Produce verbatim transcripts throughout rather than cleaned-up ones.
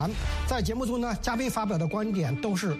在节目中呢，嘉宾发表的观点都是。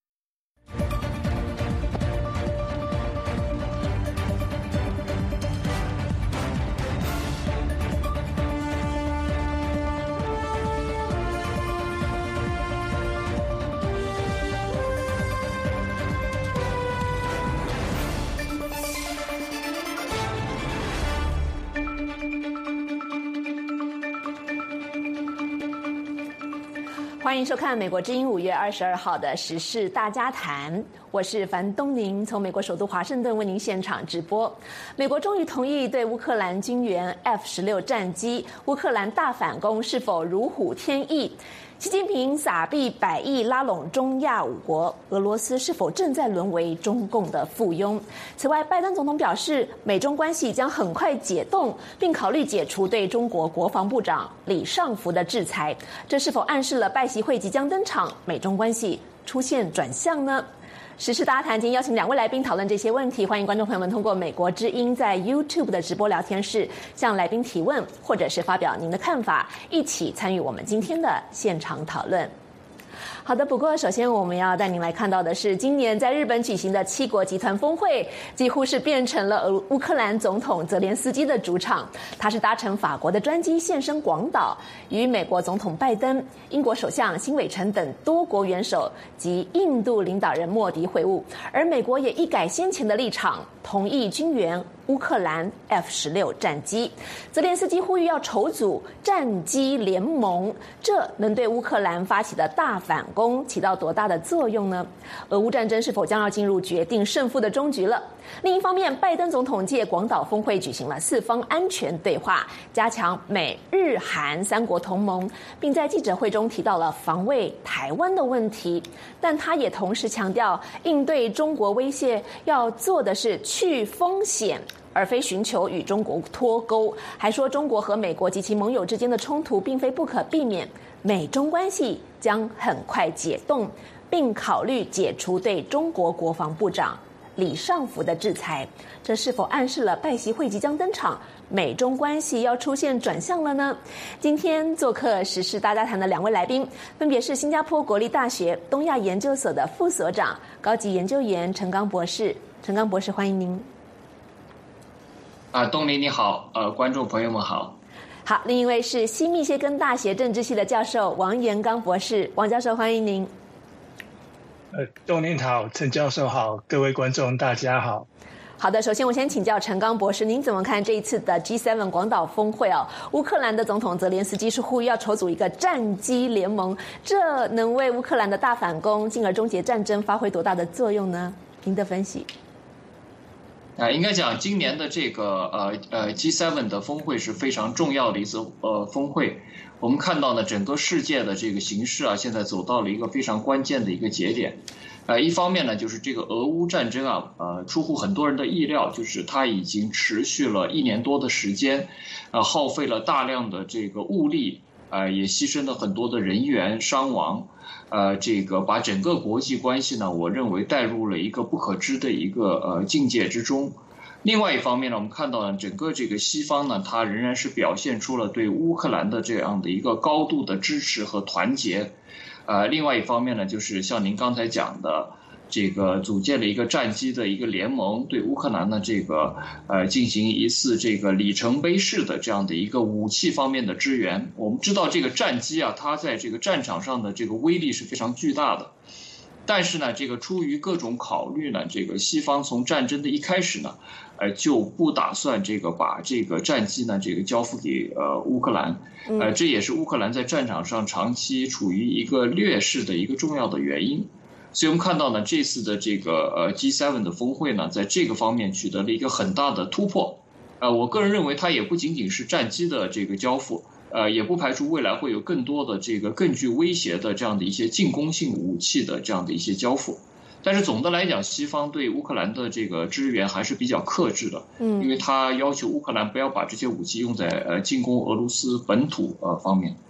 欢迎收看美国之音五月二十二号的时事大家谈，我是樊东宁，从美国首都华盛顿为您现场直播。美国终于同意对乌克兰军援 F 十六 战机，乌克兰大反攻是否如虎添翼？习近平撒币百亿拉拢中亚五国，俄罗斯是否正在沦为中共的附庸？此外，拜登总统表示，美中关系将很快解冻，并考虑解除对中国国防部长李尚福的制裁。这是否暗示了拜习会即将登场，美中关系出现转向呢？时事大家谈，今天邀请两位来宾讨论这些问题，欢迎观众朋友们通过美国之音在 YouTube 的直播聊天室向来宾提问，或者是发表您的看法，一起参与我们今天的现场讨论。好的，不过首先我们要带您来看到的是，今年在日本举行的七国集团峰会，几乎是变成了俄乌克兰总统泽连斯基的主场。他是搭乘法国的专机现身广岛，与美国总统拜登、英国首相辛伟成等多国元首及印度领导人莫迪会晤。而美国也一改先前的立场，同意军援乌克兰 F 十六 战机。泽连斯基呼吁要筹组战机联盟，这能对乌克兰发起的大反攻起到多大的作用呢？俄乌战争是否将要进入决定胜负的终局了？另一方面，拜登总统借广岛峰会举行了四方安全对话，加强美日韩三国同盟，并在记者会中提到了防卫台湾的问题。但他也同时强调，应对中国威胁要做的是去风险，而非寻求与中国脱钩。还说中国和美国及其盟友之间的冲突并非不可避免，美中关系将很快解冻，并考虑解除对中国国防部长李尚福的制裁。这是否暗示了拜习会即将登场，美中关系要出现转向了呢？今天做客时事大家谈的两位来宾，分别是新加坡国立大学东亚研究所的副所长、高级研究员陈刚博士。陈刚博士，欢迎您。 啊，东林你好，呃，观众朋友们好。 好，另一位是西密歇根大学政治系的教授王元刚博士，王教授欢迎您。 呃，东林好，陈教授好，各位观众大家好。 好的，首先我先请教陈刚博士，您怎么看这一次的 G 七 广岛峰会哦？乌克兰的总统泽连斯基是呼吁要筹组一个战机联盟，这能为乌克兰的大反攻，进而终结战争发挥多大的作用呢？您的分析？ 啊，应该讲今年的这个呃呃 G 七 的峰会是非常重要的一次呃峰会。我们看到呢，整个世界的这个形势啊，现在走到了一个非常关键的一个节点。呃，一方面呢，就是这个俄乌战争啊，呃，出乎很多人的意料，就是它已经持续了一年多的时间，呃，耗费了大量的这个物力，呃，也牺牲了很多的人员伤亡，呃，这个把整个国际关系呢，我认为带入了一个不可知的一个呃境界之中。另外一方面呢，我们看到呢，整个这个西方呢，它仍然是表现出了对乌克兰的这样的一个高度的支持和团结。呃，另外一方面呢，就是像您刚才讲的，这个组建了一个战机的一个联盟，对乌克兰的这个呃进行一次这个里程碑式的这样的一个武器方面的支援。我们知道这个战机啊，它在这个战场上的这个威力是非常巨大的。但是呢，这个出于各种考虑呢，这个西方从战争的一开始呢，呃，就不打算这个把这个战机呢，这个交付给呃乌克兰，呃，这也是乌克兰在战场上长期处于一个劣势的一个重要的原因。所以我们看到呢，这次的这个呃 G 七 的峰会呢，在这个方面取得了一个很大的突破。呃，我个人认为它也不仅仅是战机的这个交付。呃，也不排除未来会有更多的这个更具威胁的这样的一些进攻性武器的这样的一些交付，但是总的来讲，西方对乌克兰的这个支援还是比较克制的，嗯，因为他要求乌克兰不要把这些武器用在呃进攻俄罗斯本土呃方面。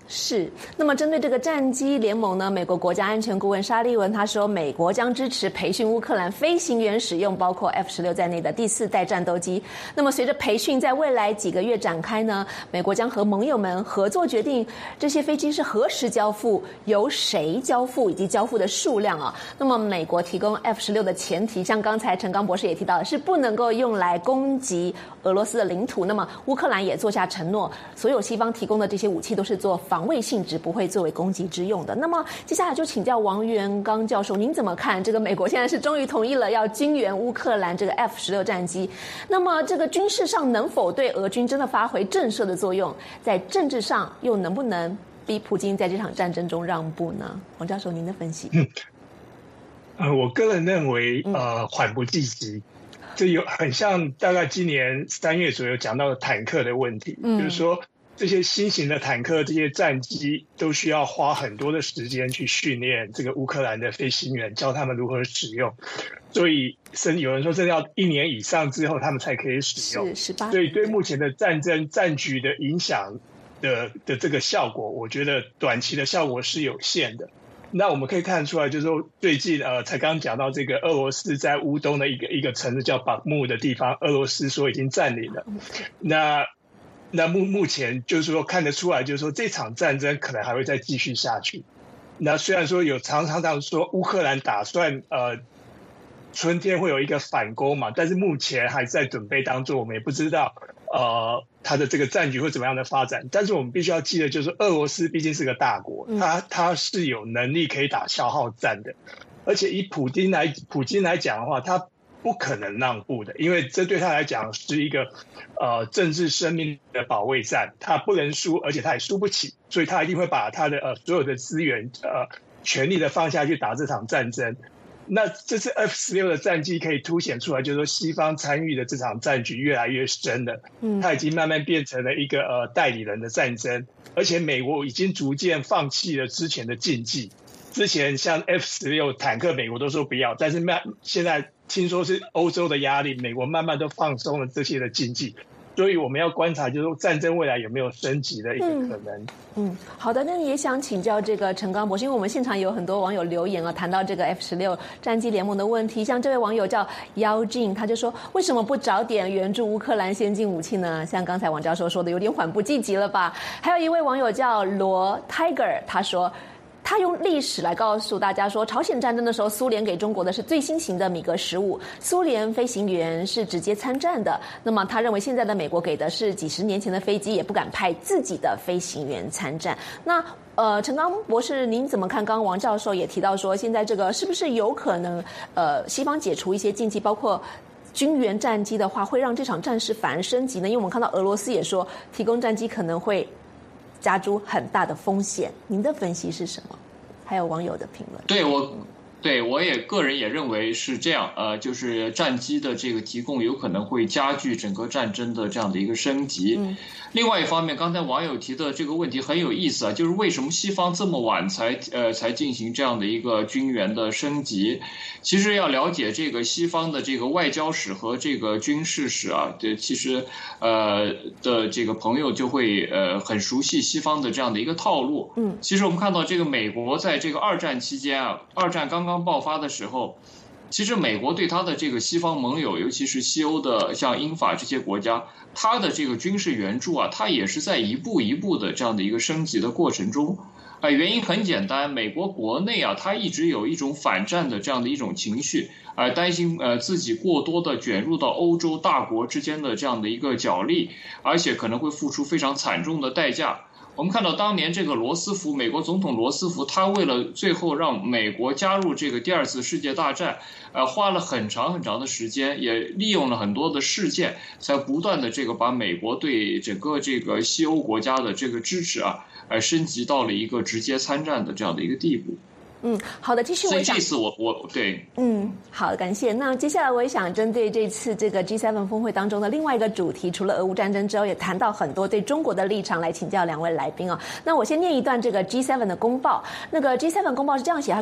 是，那么针对这个战机联盟呢，美国国家安全顾问沙利文他说，美国将支持培训乌克兰飞行员使用包括 F 十六在内的第四代战斗机。那么随着培训在未来几个月展开呢，美国将和盟友们合作决定这些飞机是何时交付、由谁交付以及交付的数量啊。那么美国提供 F 十六的前提，像刚才陈刚博士也提到的，是不能够用来攻击俄罗斯的领土。那么乌克兰也做下承诺，所有西方提供的这些武器都是做防卫性质，不会作为攻击之用的。那么接下来就请教王元刚教授，您怎么看这个美国现在是终于同意了要军援乌克兰这个 F 十六战机？那么这个军事上能否对俄军真的发挥震慑的作用？在政治上又能不能逼普京在这场战争中让步呢？王教授，您的分析？ 嗯，呃，我个人认为，呃，缓不济急。这有很像大概今年三月左右讲到的坦克的问题，嗯，就是说这些新型的坦克、这些战机都需要花很多的时间去训练这个乌克兰的飞行员，教他们如何使用。所以，甚有人说，这要一年以上之后他们才可以使用。 是十八。 所以，对目前的战争战局的影响的的这个效果，我觉得短期的效果是有限的。那我们可以看得出来，就是说最近呃，才刚刚讲到这个俄罗斯在乌东的一个一个城市叫巴木的地方，俄罗斯说已经占领了。那那目目前就是说看得出来，就是说这场战争可能还会再继续下去。那虽然说有常常常说乌克兰打算呃春天会有一个反攻嘛，但是目前还在准备当中，我们也不知道呃。他的这个战局会怎么样的发展？但是我们必须要记得，就是俄罗斯毕竟是个大国，他他是有能力可以打消耗战的，而且以普京来普京来讲的话，他不可能让步的，因为这对他来讲是一个呃政治生命的保卫战，他不能输，而且他也输不起，所以他一定会把他的呃所有的资源呃全力的放下去打这场战争。那这次 F 十六的战绩可以凸显出来，就是说西方参与的这场战局越来越深了，嗯，它已经慢慢变成了一个呃代理人的战争，而且美国已经逐渐放弃了之前的禁忌。之前像 F 十六坦克，美国都说不要，但是慢现在听说是欧洲的压力，美国慢慢都放松了这些的禁忌。所以我们要观察，就是说战争未来有没有升级的一个可能。嗯, 嗯，好的，那也想请教这个陈刚博士，因为我们现场有很多网友留言啊，谈到这个 F 十六战机联盟的问题。像这位网友叫妖精，他就说为什么不早点援助乌克兰先进武器呢？像刚才王教授说的，有点缓不济急了吧？还有一位网友叫罗 Tiger， 他说。他用历史来告诉大家说，朝鲜战争的时候，苏联给中国的是最新型的米格十五，苏联飞行员是直接参战的。那么他认为现在的美国给的是几十年前的飞机，也不敢派自己的飞行员参战。那呃，陈刚博士，您怎么看？刚刚王教授也提到说，现在这个是不是有可能呃，西方解除一些禁忌，包括军援战机的话，会让这场战事反而升级呢？因为我们看到俄罗斯也说，提供战机可能会加诸很大的风险，您的分析是什么？还有网友的评论。 对我，对我也个人也认为是这样，呃，就是战机的这个提供有可能会加剧整个战争的这样的一个升级。嗯、另外一方面，刚才网友提的这个问题很有意思啊，就是为什么西方这么晚才呃才进行这样的一个军援的升级？其实要了解这个西方的这个外交史和这个军事史啊，这其实呃的这个朋友就会呃很熟悉西方的这样的一个套路。嗯，其实我们看到这个美国在这个二战期间啊，二战刚刚爆发的时候，其实美国对他的这个西方盟友，尤其是西欧的像英法这些国家，他的这个军事援助啊，他也是在一步一步的这样的一个升级的过程中。呃，原因很简单，美国国内啊，他一直有一种反战的这样的一种情绪，呃，担心呃自己过多的卷入到欧洲大国之间的这样的一个角力，而且可能会付出非常惨重的代价。我们看到当年这个罗斯福，美国总统罗斯福，他为了最后让美国加入这个第二次世界大战，呃，花了很长很长的时间，也利用了很多的事件，才不断的这个把美国对整个这个西欧国家的这个支持啊，呃，升级到了一个直接参战的这样的一个地步。 嗯，好的，继续我想。 所以这次我我对， 嗯，好的，感谢。那接下来我也想针对这次这个 G 七 峰会当中的另外一个主题，除了俄乌战争之后，也谈到很多对中国的立场，来请教两位来宾啊。那我先念一段这个 G 七 的公报。那个 G 七 公报是这样写，他说。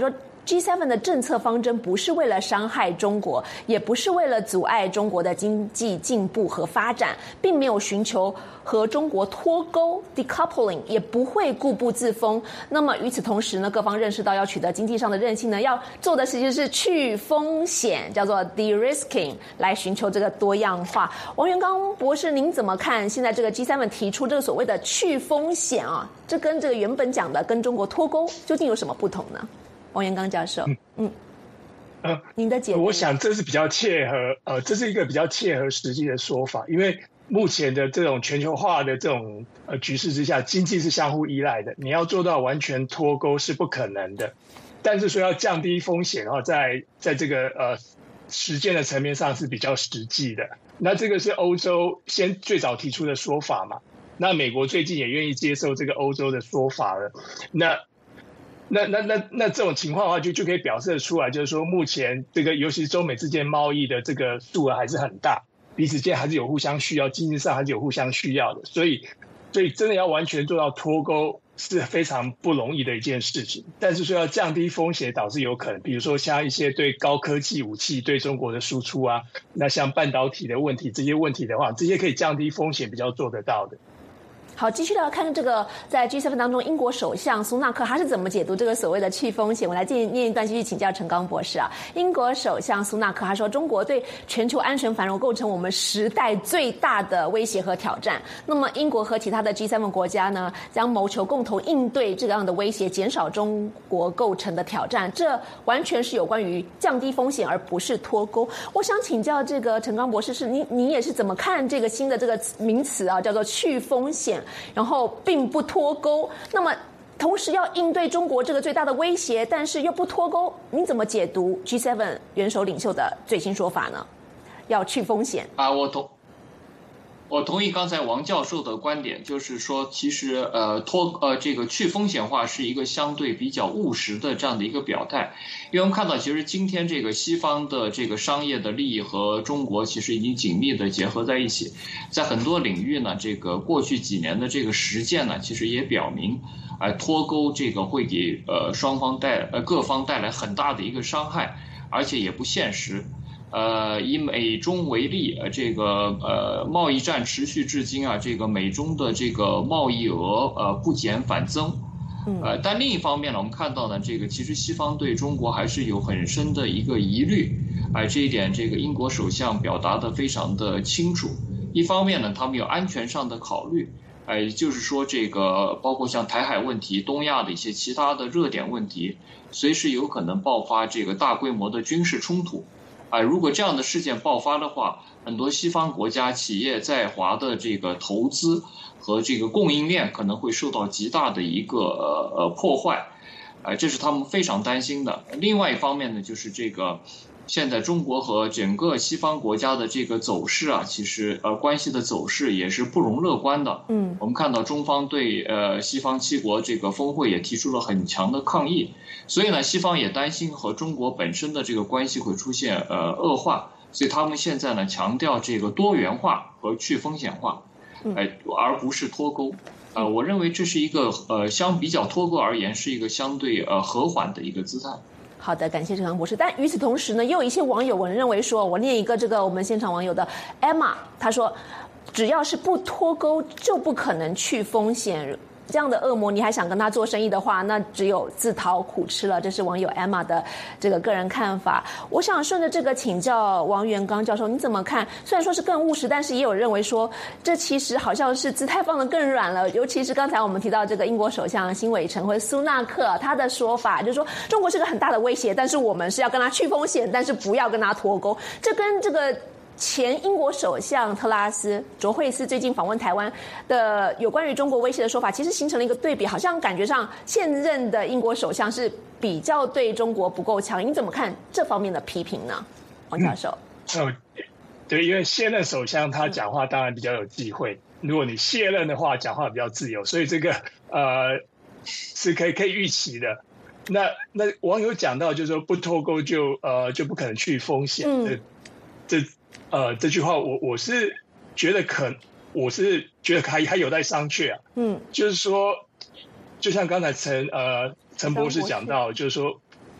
G 七 的政策方针不是为了伤害中国，也不是为了阻碍中国的经济进步和发展，并没有寻求和中国脱钩 decoupling， 也不会固步自封。那么与此同时呢，各方认识到要取得经济上的韧性呢，要做的事情是去风险，叫做 de-risking， 来寻求这个多样化。王元刚博士，您怎么看现在这个 G 七 提出这个所谓的去风险啊？这跟这个原本讲的跟中国脱钩究竟有什么不同呢？王元刚教授，嗯嗯， 呃， 您的解读？ 我想这是比较切合，呃，这是一个比较切合实际的说法，因为目前的这种全球化的这种呃局势之下，经济是相互依赖的，你要做到完全脱钩是不可能的。但是说要降低风险的话，在在这个呃实践的层面上是比较实际的。那这个是欧洲先最早提出的说法嘛？那美国最近也愿意接受这个欧洲的说法了。那那那那那这种情况的话就，就就可以表示出来，就是说目前这个尤其是中美之间贸易的这个数额还是很大，彼此间还是有互相需要，经济上还是有互相需要的。所以，所以真的要完全做到脱钩是非常不容易的一件事情。但是说要降低风险，倒是有可能。比如说像一些对高科技武器对中国的输出啊，那像半导体的问题，这些问题的话，这些可以降低风险，比较做得到的。 好，继续来看这个在 G 七 当中，英国首相苏纳克他是怎么解读这个所谓的去风险？我来念念一段，继续请教陈刚博士啊。英国首相苏纳克他说，中国对全球安全繁荣构成我们时代最大的威胁和挑战。那么，英国和其他的 G 七 国家呢，将谋求共同应对这样的威胁，减少中国构成的挑战。这完全是有关于降低风险，而不是脱钩。我想请教这个陈刚博士，是你你也是怎么看这个新的这个名词啊，叫做去风险？然后并不脱钩，那么同时要应对中国这个最大的威胁，但是又不脱钩，你怎么解读 G 七 元首领袖的最新说法呢？要去风险啊，我同我同意刚才王教授的观点，就是说，其实呃脱呃这个去风险化是一个相对比较务实的这样的一个表态，因为我们看到，其实今天这个西方的这个商业的利益和中国其实已经紧密的结合在一起，在很多领域呢，这个过去几年的这个实践呢，其实也表明，哎、呃，脱钩这个会给呃双方带呃各方带来很大的一个伤害，而且也不现实。呃，以美中为例，呃，这个呃贸易战持续至今啊，这个美中的这个贸易额呃不减反增，呃，但另一方面呢，我们看到呢，这个其实西方对中国还是有很深的一个疑虑，哎、呃，这一点这个英国首相表达的非常的清楚。一方面呢，他们有安全上的考虑，哎、呃，也就是说这个包括像台海问题、东亚的一些其他的热点问题，随时有可能爆发这个大规模的军事冲突。啊，如果这样的事件爆发的话，很多西方国家企业在华的这个投资和这个供应链可能会受到极大的一个呃呃破坏，啊，这是他们非常担心的。另外一方面呢，就是这个现在中国和整个西方国家的这个走势啊，其实呃关系的走势也是不容乐观的。嗯，我们看到中方对呃西方七国这个峰会也提出了很强的抗议。所以呢，西方也担心和中国本身的这个关系会出现呃恶化，所以他们现在呢强调这个多元化和去风险化，哎，而不是脱钩。呃，我认为这是一个呃相比较脱钩而言是一个相对呃和缓的一个姿态。 好的，感谢陈刚博士。但与此同时呢，也有一些网友我认为说，我念一个这个我们现场网友的 Emma， 他说，只要是不脱钩就不可能去风险。这样的恶魔，你还想跟他做生意的话，那只有自讨苦吃了。这是网友 Emma 的这个个人看法。我想顺着这个请教王元刚教授，你怎么看？虽然说是更务实，但是也有认为说，这其实好像是姿态放得更软了。尤其是刚才我们提到这个英国首相辛伟诚或苏纳克他的说法，就是说中国是个很大的威胁，但是我们是要跟他去风险，但是不要跟他脱钩。这跟这个前英国首相特拉斯卓慧思最近访问台湾的有关于中国威胁的说法，其实形成了一个对比，好像感觉上现任的英国首相是比较对中国不够强。你怎么看这方面的批评呢，王教授？ 嗯，对，因为现任首相他讲话当然比较有忌讳，如果你卸任的话，讲话比较自由，所以这个呃是可以可以预期的。那那网友讲到就是说不脱钩就呃就不可能去风险，嗯，这。呃，这句话我我是觉得可，我是觉得还还有待商榷啊。嗯，就是说，就像刚才陈呃陈博士讲到，就是说，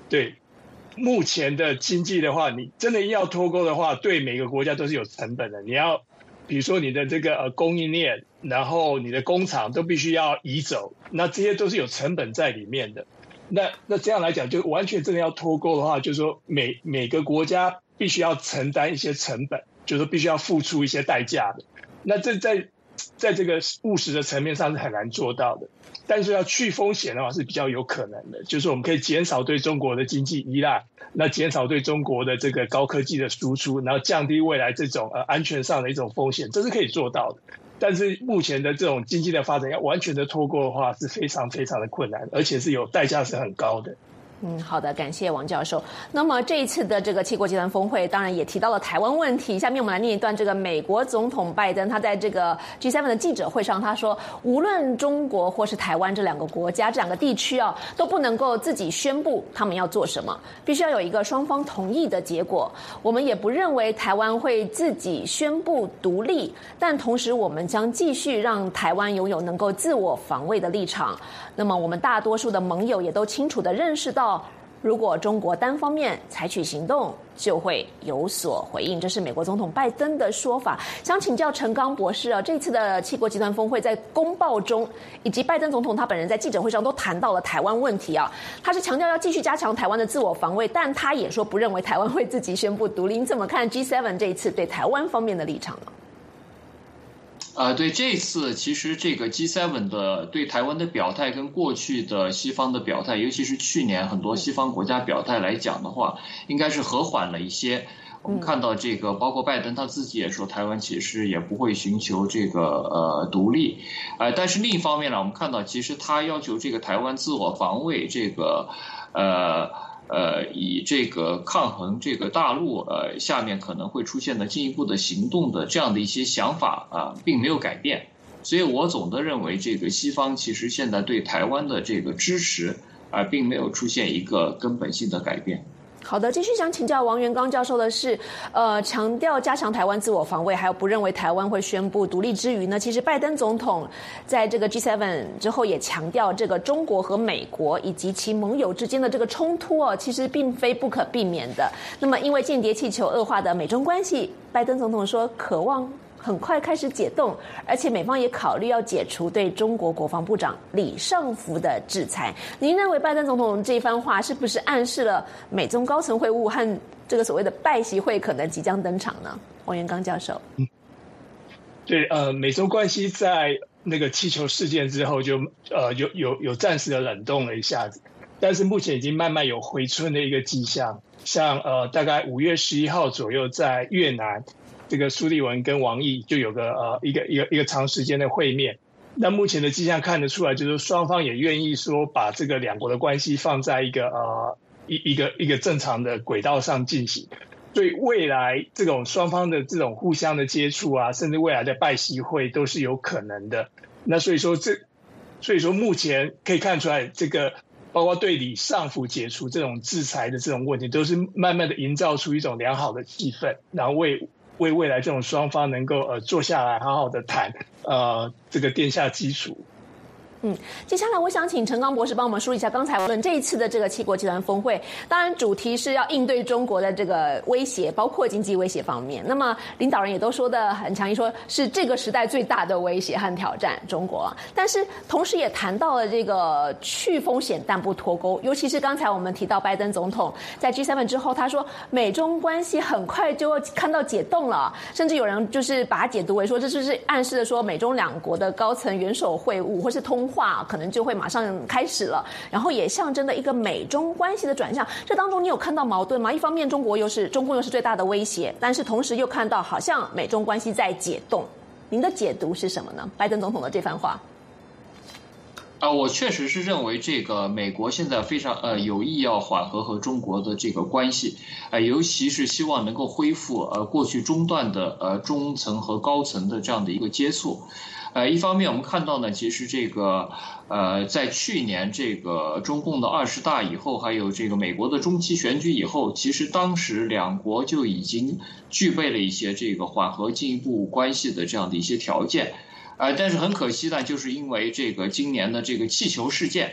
对，目前的经济的话，你真的要脱钩的话，对每个国家都是有成本的。你要比如说你的这个呃供应链，然后你的工厂都必须要移走，那这些都是有成本在里面的。那那这样来讲，就完全真的要脱钩的话，就是说每每个国家必须要承担一些成本，就是说必须要付出一些代价的。那这在在这个务实的层面上是很难做到的。但是要去风险的话是比较有可能的，就是我们可以减少对中国的经济依赖，那减少对中国的这个高科技的输出，然后降低未来这种呃安全上的一种风险，这是可以做到的。但是目前的这种经济的发展要完全的脱钩的话是非常非常的困难，而且是有代价是很高的。 嗯，好的，感谢王教授。那么这一次的这个七国集团峰会，当然也提到了台湾问题。下面我们来念一段这个美国总统拜登他在这个 G 七 的记者会上，他说，无论中国或是台湾这两个国家、这两个地区啊，都不能够自己宣布他们要做什么，必须要有一个双方同意的结果。我们也不认为台湾会自己宣布独立，但同时我们将继续让台湾拥有能够自我防卫的立场。那么我们大多数的盟友也都清楚地认识到，如果中国单方面采取行动，就会有所回应。这是美国总统拜登的说法。想请教陈刚博士啊，这次的七国集团峰会在公报中，以及拜登总统他本人在记者会上都谈到了台湾问题啊。他是强调要继续加强台湾的自我防卫，但他也说不认为台湾会自己宣布独立。你怎么看 G 七 这一次对台湾方面的立场呢？ 呃，对，这次其实这个 G 七 的对台湾的表态跟过去的西方的表态，尤其是去年很多西方国家表态来讲的话，应该是和缓了一些。我们看到这个，包括拜登他自己也说，台湾其实也不会寻求这个呃独立，呃，但是另一方面呢，我们看到其实他要求这个台湾自我防卫，这个呃。呃，以这个抗衡这个大陆呃下面可能会出现的进一步的行动的这样的一些想法啊、呃，并没有改变。所以我总的认为，这个西方其实现在对台湾的这个支持啊、呃，并没有出现一个根本性的改变。 好的，继续想请教王元刚教授的是，呃，强调加强台湾自我防卫，还有不认为台湾会宣布独立之余呢，其实拜登总统在这个 G 七 之后也强调，这个中国和美国以及其盟友之间的这个冲突哦，其实并非不可避免的。那么，因为间谍气球恶化的美中关系，拜登总统说渴望很快开始解冻，而且美方也考虑要解除对中国国防部长李尚福的制裁。您认为拜登总统这一番话是不是暗示了美中高层会晤和这个所谓的拜习会可能即将登场呢？王元刚教授， 嗯，对，呃，美中关系在那个气球事件之后就呃有有有暂时的冷冻了一下子，但是目前已经慢慢有回春的一个迹象。像呃大概五月十一号左右，在越南。这个苏利文跟王毅就有个呃一个一个一个长时间的会面，那目前的迹象看得出来，就是双方也愿意说把这个两国的关系放在一个呃一一个一个正常的轨道上进行，所以未来这种双方的这种互相的接触啊，甚至未来的拜习会都是有可能的。那所以说这所以说目前可以看出来，这个包括对李尚福解除这种制裁的这种问题，都是慢慢的营造出一种良好的气氛，然后为。为未来这种双方能够呃坐下来好好的谈，呃这个奠下基础。 嗯，接下来我想请陈刚博士帮我们梳理一下刚才我们这一次的这个七国集团峰会，当然主题是要应对中国的这个威胁，包括经济威胁方面。那么领导人也都说的很强硬，说是这个时代最大的威胁和挑战中国。但是同时也谈到了这个去风险但不脱钩，尤其是刚才我们提到拜登总统在 G 七 之后，他说美中关系很快就会看到解冻了，甚至有人就是把它解读为说这是不是暗示了说美中两国的高层元首会晤或是通话可能就会马上开始了，然后也象征了一个美中关系的转向。这当中你有看到矛盾吗？一方面中国又是中共又是最大的威胁，但是同时又看到好像美中关系在解冻，您的解读是什么呢？拜登总统的这番话。 啊，我确实是认为这个美国现在非常呃有意要缓和和中国的这个关系，呃，尤其是希望能够恢复呃过去中断的呃中层和高层的这样的一个接触。呃，一方面我们看到呢，其实这个呃在去年这个中共的二十大以后，还有这个美国的中期选举以后，其实当时两国就已经具备了一些这个缓和进一步关系的这样的一些条件。呃，但是很可惜呢，就是因为这个今年的这个气球事件，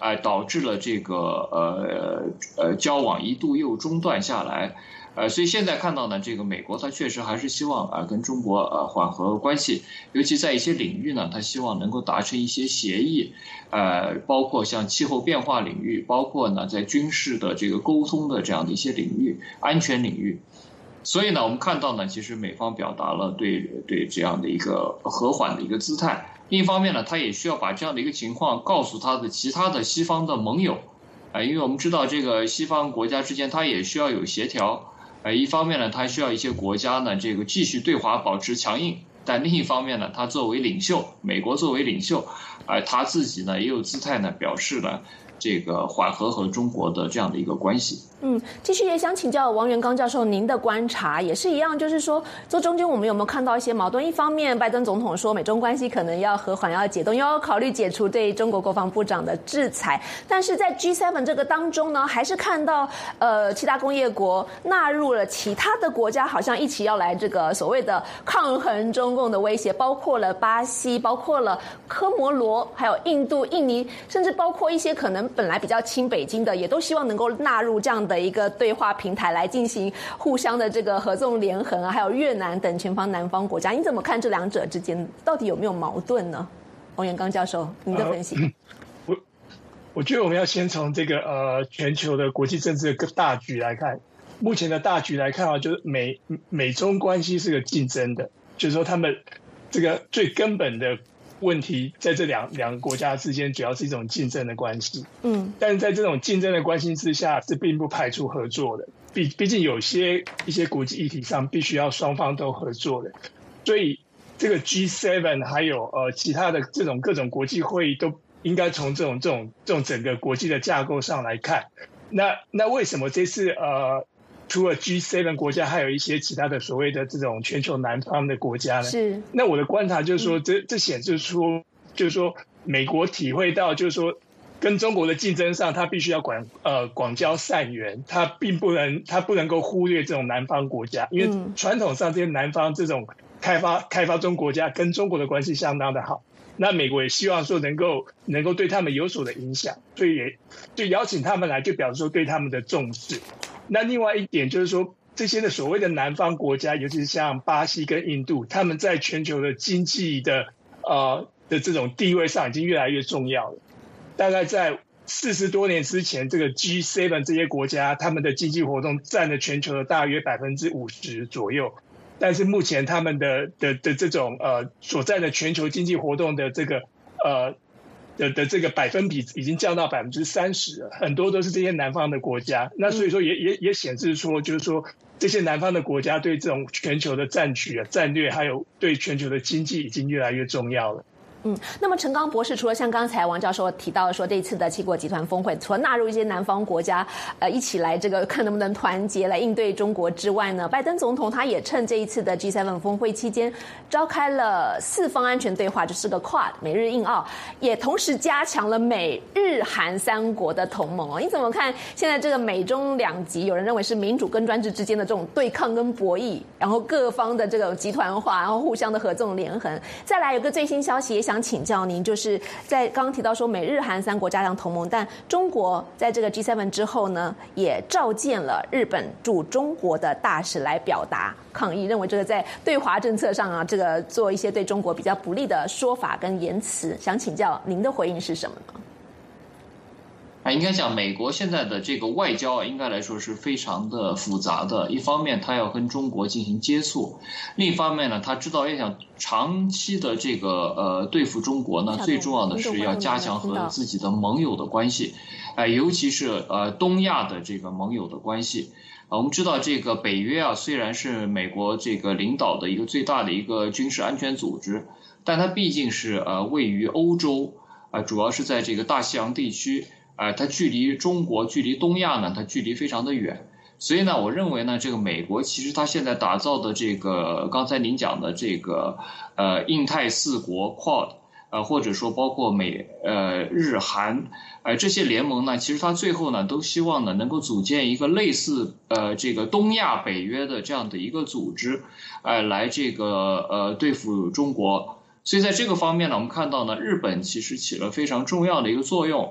哎、呃，导致了这个呃呃交往一度又中断下来。呃，所以现在看到呢，这个美国它确实还是希望啊、呃、跟中国呃缓和关系，尤其在一些领域呢，它希望能够达成一些协议，呃，包括像气候变化领域，包括呢在军事的这个沟通的这样的一些领域，安全领域。所以呢，我们看到呢，其实美方表达了对对这样的一个和缓的一个姿态。另一方面呢，他也需要把这样的一个情况告诉他的其他的西方的盟友，啊、呃，因为我们知道这个西方国家之间，它也需要有协调。呃，一方面呢，它需要一些国家呢，这个继续对华保持强硬，但另一方面呢，它作为领袖，美国作为领袖，呃，他自己呢也有姿态呢，表示了这个缓和和中国的这样的一个关系。 嗯，继续也想请教王元刚教授，您的观察也是一样，就是说，这中间我们有没有看到一些矛盾？一方面，拜登总统说美中关系可能要和缓、要解冻，又要考虑解除对中国国防部长的制裁，但是在 G 七 这个当中呢，还是看到呃七大工业国纳入了其他的国家，好像一起要来这个所谓的抗衡中共的威胁，包括了巴西，包括了科摩罗，还有印度、印尼，甚至包括一些可能本来比较亲北京的，也都希望能够纳入这样的一个对话平台来进行互相的这个合纵连横啊，还有越南等全方南方国家，你怎么看这两者之间到底有没有矛盾呢？王元刚教授，您的分析。呃、 我我觉得我们要先从这个呃全球的国际政治的大局来看，目前的大局来看啊，就是美美中关系是个竞争的，就是说他们这个最根本的问题在这两两个国家之间主要是一种竞争的关系，嗯，但是在这种竞争的关系之下，是并不排除合作的。毕毕竟有些一些国际议题上必须要双方都合作的，所以这个 G 七 还有呃其他的这种各种国际会议都应该从这种这种这种整个国际的架构上来看。那那为什么这次呃？除了 G 七 国家，还有一些其他的所谓的这种全球南方的国家呢？是。那我的观察就是说，这这显示出，就是说，美国体会到，就是说，跟中国的竞争上，它必须要广呃广交善缘，它并不能，它不能够忽略这种南方国家，因为传统上这些南方这种开发开发中国家跟中国的关系相当的好。那美国也希望说能够能够对他们有所的影响，所以也就邀请他们来，就表示说对他们的重视。那另外一点就是说，这些的所谓的南方国家，尤其是像巴西跟印度，他们在全球的经济的呃的这种地位上已经越来越重要了。大概在四十多年之前，这个 G 七 这些国家，他们的经济活动占了全球的大约百分之五十左右。但是目前他们的的的这种呃所占的全球经济活动的这个呃的的这个百分比已经降到百分之三十了，很多都是这些南方的国家。那所以说也也也显示说，就是说这些南方的国家对这种全球的战局啊、战略，还有对全球的经济已经越来越重要了。 嗯，那么陈刚博士，除了像刚才王教授提到的说，这一次的七国集团峰会，除了纳入一些南方国家，呃，一起来这个看能不能团结来应对中国之外呢，拜登总统他也趁这一次的 G 七 峰会期间，召开了四方安全对话，就是个 Quad 美日印澳，也同时加强了美日韩三国的同盟哦。你怎么看现在这个美中两极，有人认为是民主跟专制之间的这种对抗跟博弈，然后各方的这个集团化，然后互相的合纵连横。再来有个最新消息，也想想请教您，就是在刚刚提到说美日韩三国加强同盟，但中国在这个 G 七 之后呢，也召见了日本驻中国的大使来表达抗议，认为这个在对华政策上啊，这个做一些对中国比较不利的说法跟言辞，想请教您的回应是什么呢？ 啊，应该讲美国现在的这个外交啊，应该来说是非常的复杂的。一方面，他要跟中国进行接触；另一方面呢，他知道要想长期的这个呃对付中国呢，最重要的是要加强和自己的盟友的关系，哎、呃，尤其是呃东亚的这个盟友的关系。啊，我们知道这个北约啊，虽然是美国这个领导的一个最大的一个军事安全组织，但它毕竟是呃位于欧洲，啊、呃，主要是在这个大西洋地区。呃，它距离中国、距离东亚呢，它距离非常的远，所以呢，我认为呢，这个美国其实它现在打造的这个，刚才您讲的这个，呃，印太四国 Quad， 呃，或者说包括美、呃、日、韩，呃，这些联盟呢，其实它最后呢，都希望呢，能够组建一个类似呃这个东亚北约的这样的一个组织，呃，来这个呃对付中国。所以在这个方面呢，我们看到呢，日本其实起了非常重要的一个作用。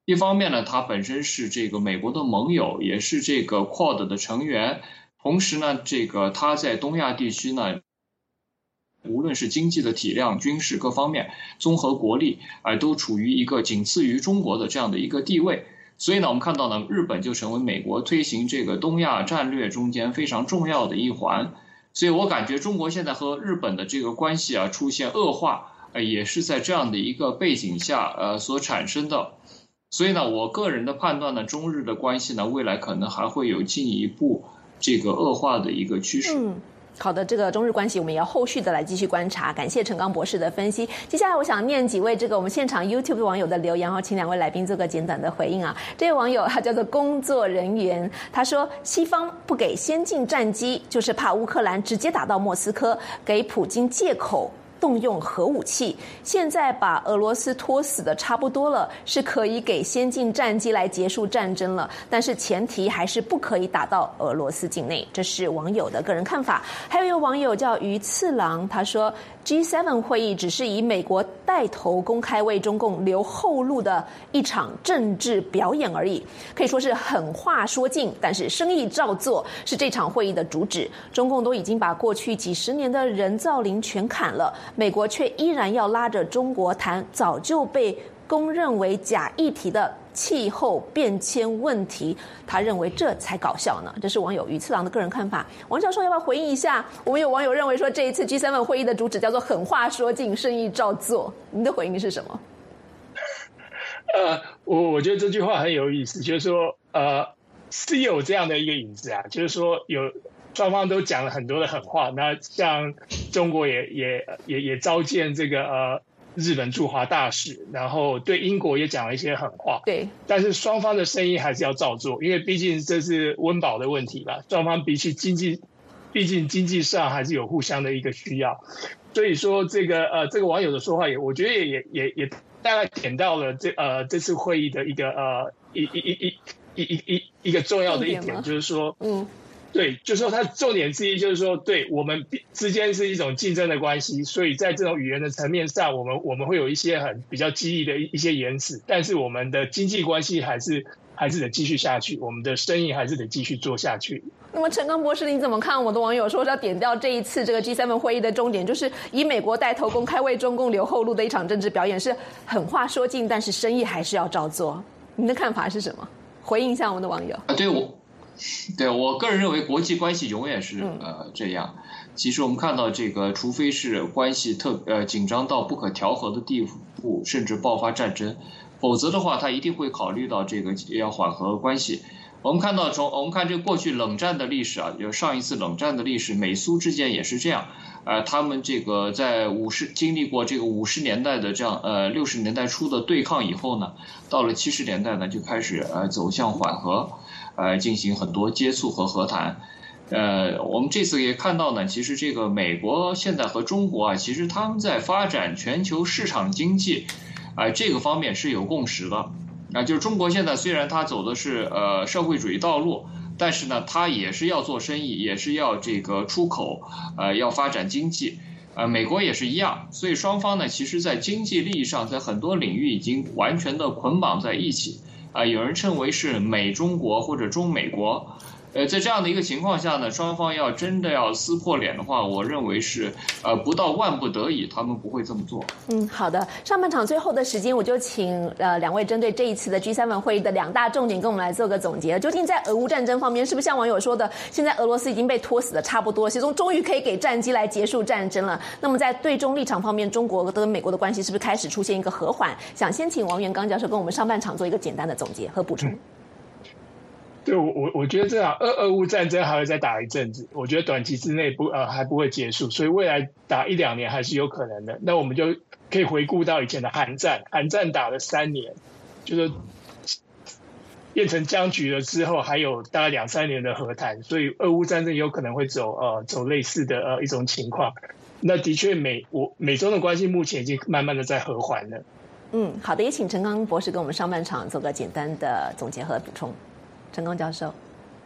一方面呢，它本身是这个美国的盟友，也是这个 Quad 的成员，同时呢，这个它在东亚地区呢，无论是经济的体量、军事各方面综合国力，啊、呃，都处于一个仅次于中国的这样的一个地位。所以呢，我们看到呢，日本就成为美国推行这个东亚战略中间非常重要的一环。所以我感觉中国现在和日本的这个关系啊出现恶化，呃，也是在这样的一个背景下呃所产生的。所以呢，我个人的判断呢，中日的关系呢，未来可能还会有进一步这个恶化的一个趋势。 嗯，好的，这个中日关系我们也要后续的来继续观察。感谢陈刚博士的分析。接下来我想念几位这个我们现场 YouTube 网友的留言，然后请两位来宾做个简短的回应啊。这位网友他叫做工作人员，他说西方不给先进战机，就是怕乌克兰直接打到莫斯科，给普京借口动用核武器，现在把俄罗斯拖死的差不多了，是可以给先进战机来结束战争了，但是前提还是不可以打到俄罗斯境内，这是网友的个人看法。还有一位网友叫于次郎，他说 G 七 会议只是以美国带头公开为中共留后路的一场政治表演而已，可以说是狠话说尽，但是生意照做是这场会议的主旨。中共都已经把过去几十年的人造林全砍了，美国却依然要拉着中国谈早就被公认为假议题的气候变迁问题，他认为这才搞笑呢。这是网友于次郎的个人看法。王教授要不要回应一下？我们有网友认为说这一次 G 七 会议的主旨叫做狠话说尽，生意照做，您的回应是什么？ 呃，我我觉得这句话很有意思，就是说呃是有这样的一个影子啊，就是说有双方都讲了很多的狠话，那像中国也也也也召见这个呃日本驻华大使，然后对英国也讲了一些狠话， 对， 但是双方的生意还是要照做，因为毕竟这是温饱的问题吧，双方比起经济，毕竟经济上还是有互相的一个需要，所以说这个呃这个网友的说话也，我觉得也也也大概点到了这呃这次会议的一个呃一一一一一一一一个重要的一点，就是说，嗯。对，就是说它重点之一就是说，对我们之间是一种竞争的关系，所以在这种语言的层面上，我们我们会有一些很比较激励的一些言辞，但是我们的经济关系还是还是得继续下去，我们的生意还是得继续做下去。 那么陈刚博士，你怎么看？我的网友说要点掉这一次这个 G 七 会议的终点，就是以美国带头公开为中共留后路的一场政治表演，是狠话说尽，但是生意还是要照做。您的看法是什么？回应一下我们的网友。 啊，对我。对我个人认为，国际关系永远是呃这样。其实我们看到这个，除非是关系特呃紧张到不可调和的地步，甚至爆发战争，否则的话，他一定会考虑到这个要缓和关系。我们看到从我们看这个过去冷战的历史啊，就上一次冷战的历史，美苏之间也是这样。呃，他们这个在五十经历过这个五十年代的这样呃六十年代初的对抗以后呢，到了七十年代呢就开始呃走向缓和。呃，进行很多接触和和谈，呃，我们这次也看到呢，其实这个美国现在和中国啊，其实他们在发展全球市场经济，啊、呃，这个方面是有共识的。啊、呃，就是中国现在虽然它走的是呃社会主义道路，但是呢，它也是要做生意，也是要这个出口，呃，要发展经济。呃，美国也是一样，所以双方呢，其实在经济利益上，在很多领域已经完全的捆绑在一起。啊、呃，有人称为是美中国或者中美国，呃，在这样的一个情况下呢，双方要真的要撕破脸的话，我认为是呃不到万不得已，他们不会这么做。 嗯，好的。上半场最后的时间，我就请呃两位针对这一次的 G 七 会议的两大重点，跟我们来做个总结。究竟在俄乌战争方面，是不是像网友说的，现在俄罗斯已经被拖死的差不多，其中终于可以给战机来结束战争了？那么在对中立场方面，中国跟美国的关系是不是开始出现一个和缓？想先请王元刚教授跟我们上半场做一个简单的总结和补充。嗯， 对，我我我觉得这场俄俄乌战争还会再打一阵子，我觉得短期之内不呃还不会结束，所以未来打一两年还是有可能的。那我们就可以回顾到以前的韩战，韩战打了三年，就是变成僵局了之后，还有大概两三年的和谈，所以俄乌战争有可能会走呃走类似的呃一种情况。那的确美我美中的关系目前已经慢慢的在和缓了。 嗯，好的，也请陈刚博士跟我们上半场做个简单的总结和补充。陈刚教授，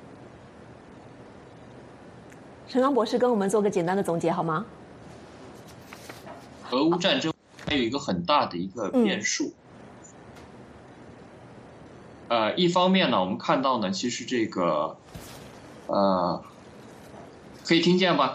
陈刚博士跟我们做个简单的总结好吗？ 俄乌战争还有一个很大的一个变数， 呃，一方面呢，我们看到呢，其实这个，呃，可以听见吗？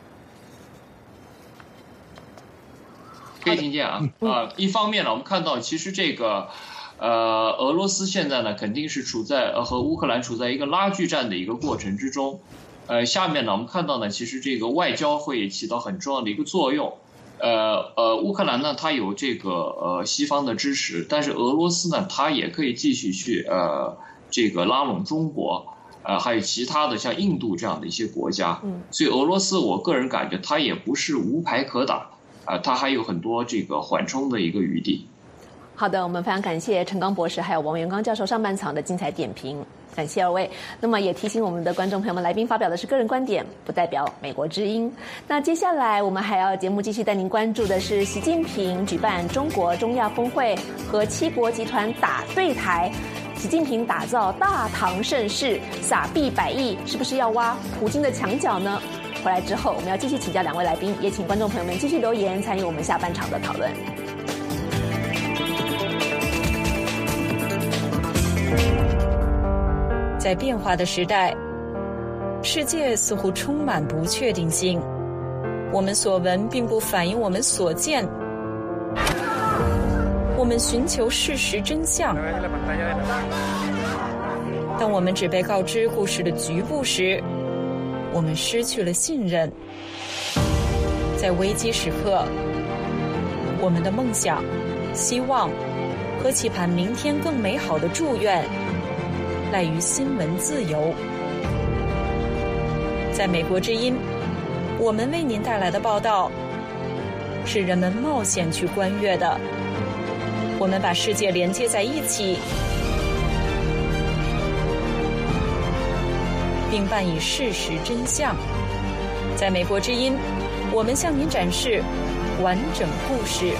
可以听见啊，啊，一方面呢，我们看到其实这个，呃，俄罗斯现在呢，肯定是处在呃和乌克兰处在一个拉锯战的一个过程之中，呃，下面呢，我们看到呢，其实这个外交会起到很重要的一个作用。呃呃，乌克兰呢，它有这个呃西方的支持，但是俄罗斯呢，它也可以继续去呃这个拉拢中国，呃还有其他的像印度这样的一些国家。嗯，所以俄罗斯，我个人感觉它也不是无牌可打，啊、呃，它还有很多这个缓冲的一个余地。 好的，我们非常感谢陈刚博士还有王元刚教授上半场的精彩点评。感谢二位。那么也提醒我们的观众朋友们，来宾发表的是个人观点，不代表美国之音。那接下来我们还要节目继续带您关注的是习近平举办中国中亚峰会和七国集团打对台，习近平打造大唐盛世，撒币百亿，是不是要挖普京的墙角呢？回来之后我们要继续请教两位来宾，也请观众朋友们继续留言参与我们下半场的讨论。 在变化的时代，世界似乎充满不确定性。我们所闻并不反映我们所见。我们寻求事实真相。当我们只被告知故事的局部时，我们失去了信任。在危机时刻，我们的梦想、希望和期盼明天更美好的祝愿赖于新闻自由。在美国之音，我们为您带来的报道是人们冒险去观阅的。我们把世界连接在一起，并伴以事实真相。在美国之音，我们向您展示完整故事。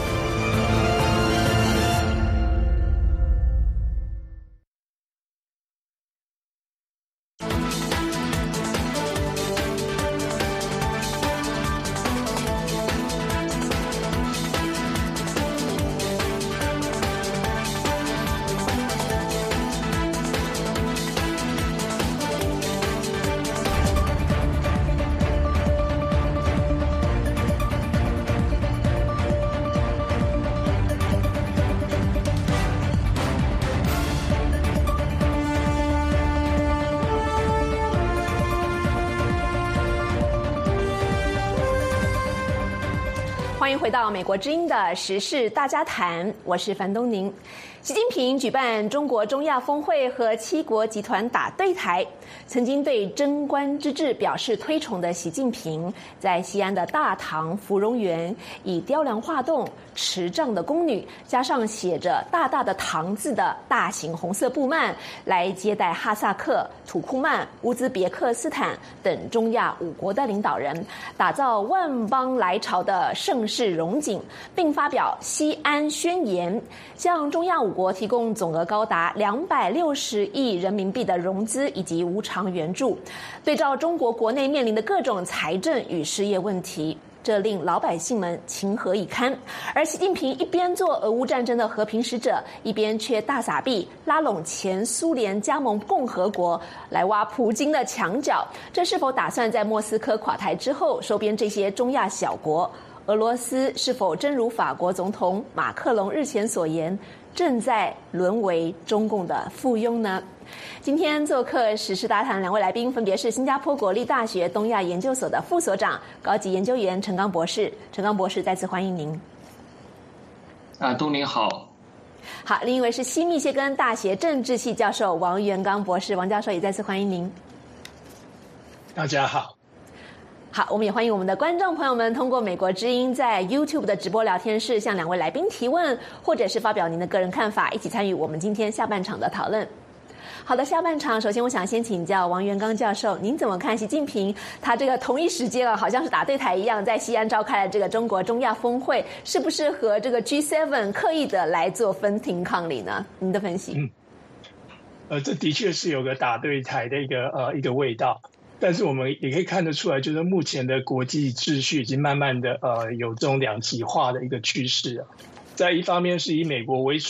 欢迎回到美国之音的时事大家谈，我是樊东宁。习近平举办中国中亚峰会和七国集团打对台，曾经对贞观之治表示推崇的习近平，在西安的大唐芙蓉园以雕梁画栋、持杖的宫女，加上写着大大的唐字的大型红色布幔，来接待哈萨克、土库曼、乌兹别克斯坦等中亚五国的领导人，打造万邦来朝的盛世荣景，并发表西安宣言，向中亚五国提供总额高达两百六十亿人民币的融资以及无偿援助。对照中国国内面临的各种财政与失业问题，这令老百姓们情何以堪。而习近平一边做俄乌战争的和平使者，一边却大撒币拉拢前苏联加盟共和国来挖普京的墙角，这是否打算在莫斯科垮台之后收编这些中亚小国？俄罗斯是否真如法国总统马克龙日前所言，正在沦为中共的附庸呢？今天做客时事大谈两位来宾，分别是新加坡国立大学东亚研究所的副所长、高级研究员陈刚博士。陈刚博士，再次欢迎您。 啊，东宁好。 好，另一位是西密歇根大学政治系教授王元刚博士，王教授也再次欢迎您。 大家好。 好，我们也欢迎我们的观众朋友们通过美国之音在 YouTube 的直播聊天室向两位来宾提问，或者是发表您的个人看法，一起参与我们今天下半场的讨论。好的，下半场首先我想先请教王元刚教授，您怎么看习近平他这个同一时间啊，好像是打对台一样，在西安召开了这个中国中亚峰会，是不是和这个 G 七 刻意的来做分庭抗礼呢？您的分析？ 嗯，呃，这的确是有个打对台的一个呃一个味道。但是我们也可以看得出来，就是目前的国际秩序已经慢慢的呃有这种两极化的一个趋势了。在一方面是以美国为主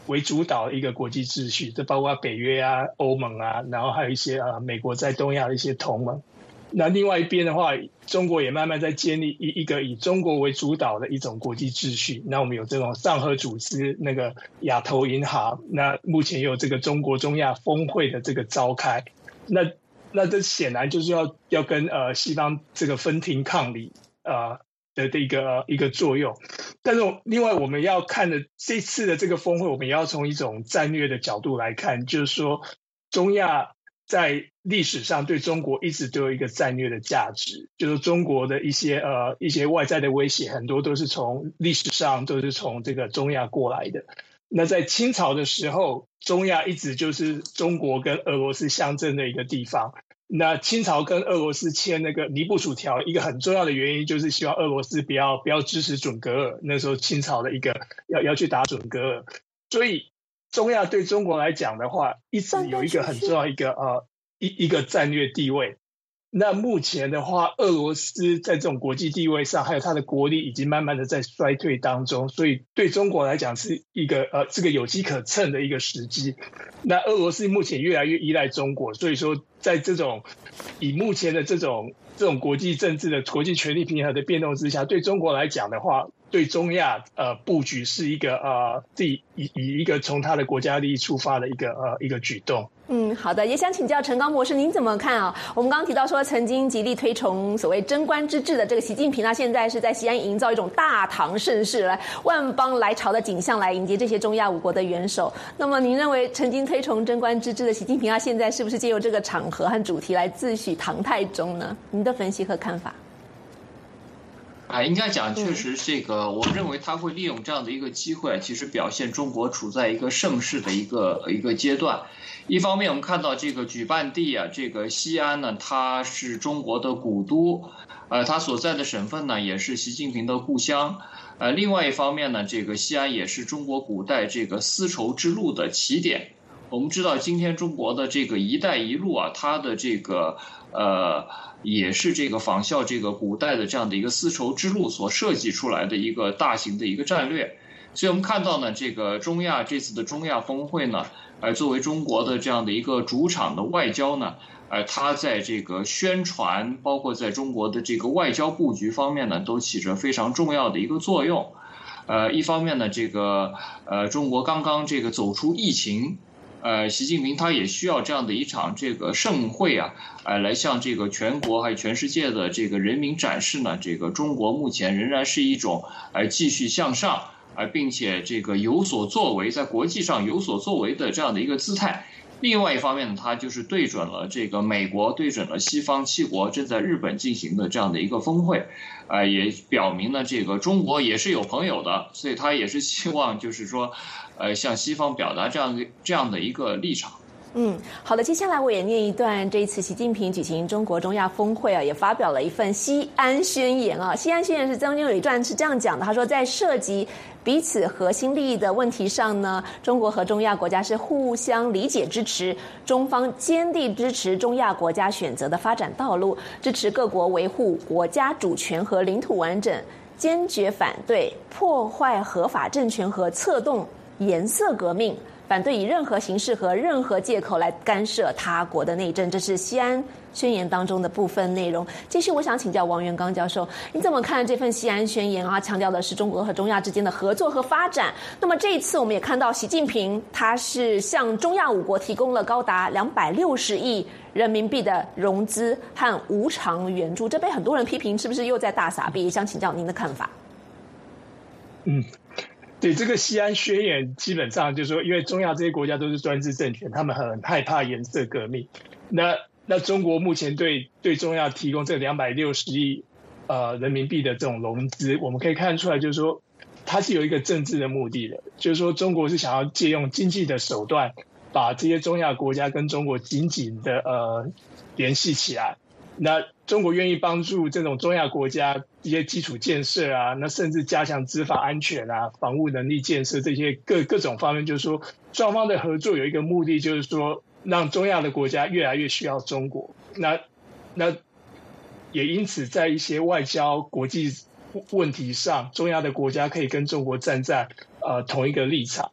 为主导的一个国际秩序，这包括北约啊、欧盟啊，然后还有一些呃美国在东亚的一些同盟。那另外一边的话，中国也慢慢在建立一一个以中国为主导的一种国际秩序。那我们有这种上合组织、那个亚投银行，那目前有这个中国中亚峰会的这个召开。那那这显然就是要要跟呃西方这个分庭抗礼呃的的一个一个作用。但是另外我们要看的这次的这个峰会，我们也要从一种战略的角度来看，就是说中亚在历史上对中国一直都有一个战略的价值，就是中国的一些呃一些外在的威胁，很多都是从历史上都是从这个中亚过来的。那在清朝的时候，中亚一直就是中国跟俄罗斯相争的一个地方。那清朝跟俄罗斯签那个尼布楚条，一个很重要的原因就是希望俄罗斯不要不要支持准噶尔，那时候清朝的一个要要去打准噶尔，所以中亚对中国来讲的话，一直有一个很重要一个呃一一个战略地位。那目前的话，俄罗斯在这种国际地位上，还有它的国力已经慢慢的在衰退当中，所以对中国来讲是一个呃这个有机可乘的一个时机。那俄罗斯目前越来越依赖中国，所以说在这种以目前的这种这种国际政治的国际权力平衡的变动之下，对中国来讲的话，对中亚呃布局是一个呃自己以以一个从他的国家利益出发的一个呃一个举动。 嗯，好的，也想请教陈刚博士，您怎么看啊？我们刚刚提到说，曾经极力推崇所谓贞观之治的这个习近平，他现在是在西安营造一种大唐盛世，来万邦来朝的景象，来迎接这些中亚五国的元首。那么，您认为曾经推崇贞观之治的习近平，他现在是不是借由这个场合和主题来自诩唐太宗呢？您的分析和看法？ 啊，应该讲，确实这个，我认为他会利用这样的一个机会，其实表现中国处在一个盛世的一个一个阶段。一方面，我们看到这个举办地啊，这个西安呢，它是中国的古都，呃，它所在的省份呢，也是习近平的故乡。呃，另外一方面呢，这个西安也是中国古代这个丝绸之路的起点。我们知道，今天中国的这个“一带一路”啊，它的这个呃。也是这个仿效这个古代的这样的一个丝绸之路所设计出来的一个大型的一个战略，所以我们看到呢，这个中亚这次的中亚峰会呢，呃，作为中国的这样的一个主场的外交呢，呃，它在这个宣传，包括在中国的这个外交布局方面呢，都起着非常重要的一个作用。呃，一方面呢，这个呃，中国刚刚这个走出疫情。呃，习近平他也需要这样的一场这个盛会啊，呃，来向这个全国还有全世界的这个人民展示呢，这个中国目前仍然是一种呃继续向上，呃，并且这个有所作为，在国际上有所作为的这样的一个姿态。另外一方面呢，它就是对准了这个美国，对准了西方七国正在日本进行的这样的一个峰会，呃，也表明了这个中国也是有朋友的，所以他也是希望就是说，呃，向西方表达这样的这样的一个立场。 嗯，好的，接下来我也念一段这一次习近平举行中国中亚峰会啊，也发表了一份西安宣言啊。西安宣言是中间有一段是这样讲的，他说，在涉及彼此核心利益的问题上呢，中国和中亚国家是互相理解支持，中方坚定支持中亚国家选择的发展道路，支持各国维护国家主权和领土完整，坚决反对破坏合法政权和策动颜色革命，反对以任何形式和任何借口来干涉他国的内政。这是西安宣言当中的部分内容。继续，我想请教王元刚教授，你怎么看这份西安宣言啊？强调的是中国和中亚之间的合作和发展。那么这一次我们也看到，习近平他是向中亚五国提供了高达两百六十亿人民币的融资和无偿援助，这被很多人批评是不是又在大撒币？想请教您的看法。 嗯。对，这个西安宣言基本上就是说，因为中亚这些国家都是专制政权，他们很害怕颜色革命。那那中国目前对对中亚提供这两百六十亿呃人民币的这种融资，我们可以看出来，就是说它是有一个政治的目的的，就是说中国是想要借用经济的手段，把这些中亚国家跟中国紧紧的呃联系起来。那中国愿意帮助这种中亚国家一些基础建设啊，那甚至加强执法安全啊、防务能力建设这些各各种方面，就是说双方的合作有一个目的，就是说让中亚的国家越来越需要中国。那那也因此在一些外交国际问题上，中亚的国家可以跟中国站在呃同一个立场。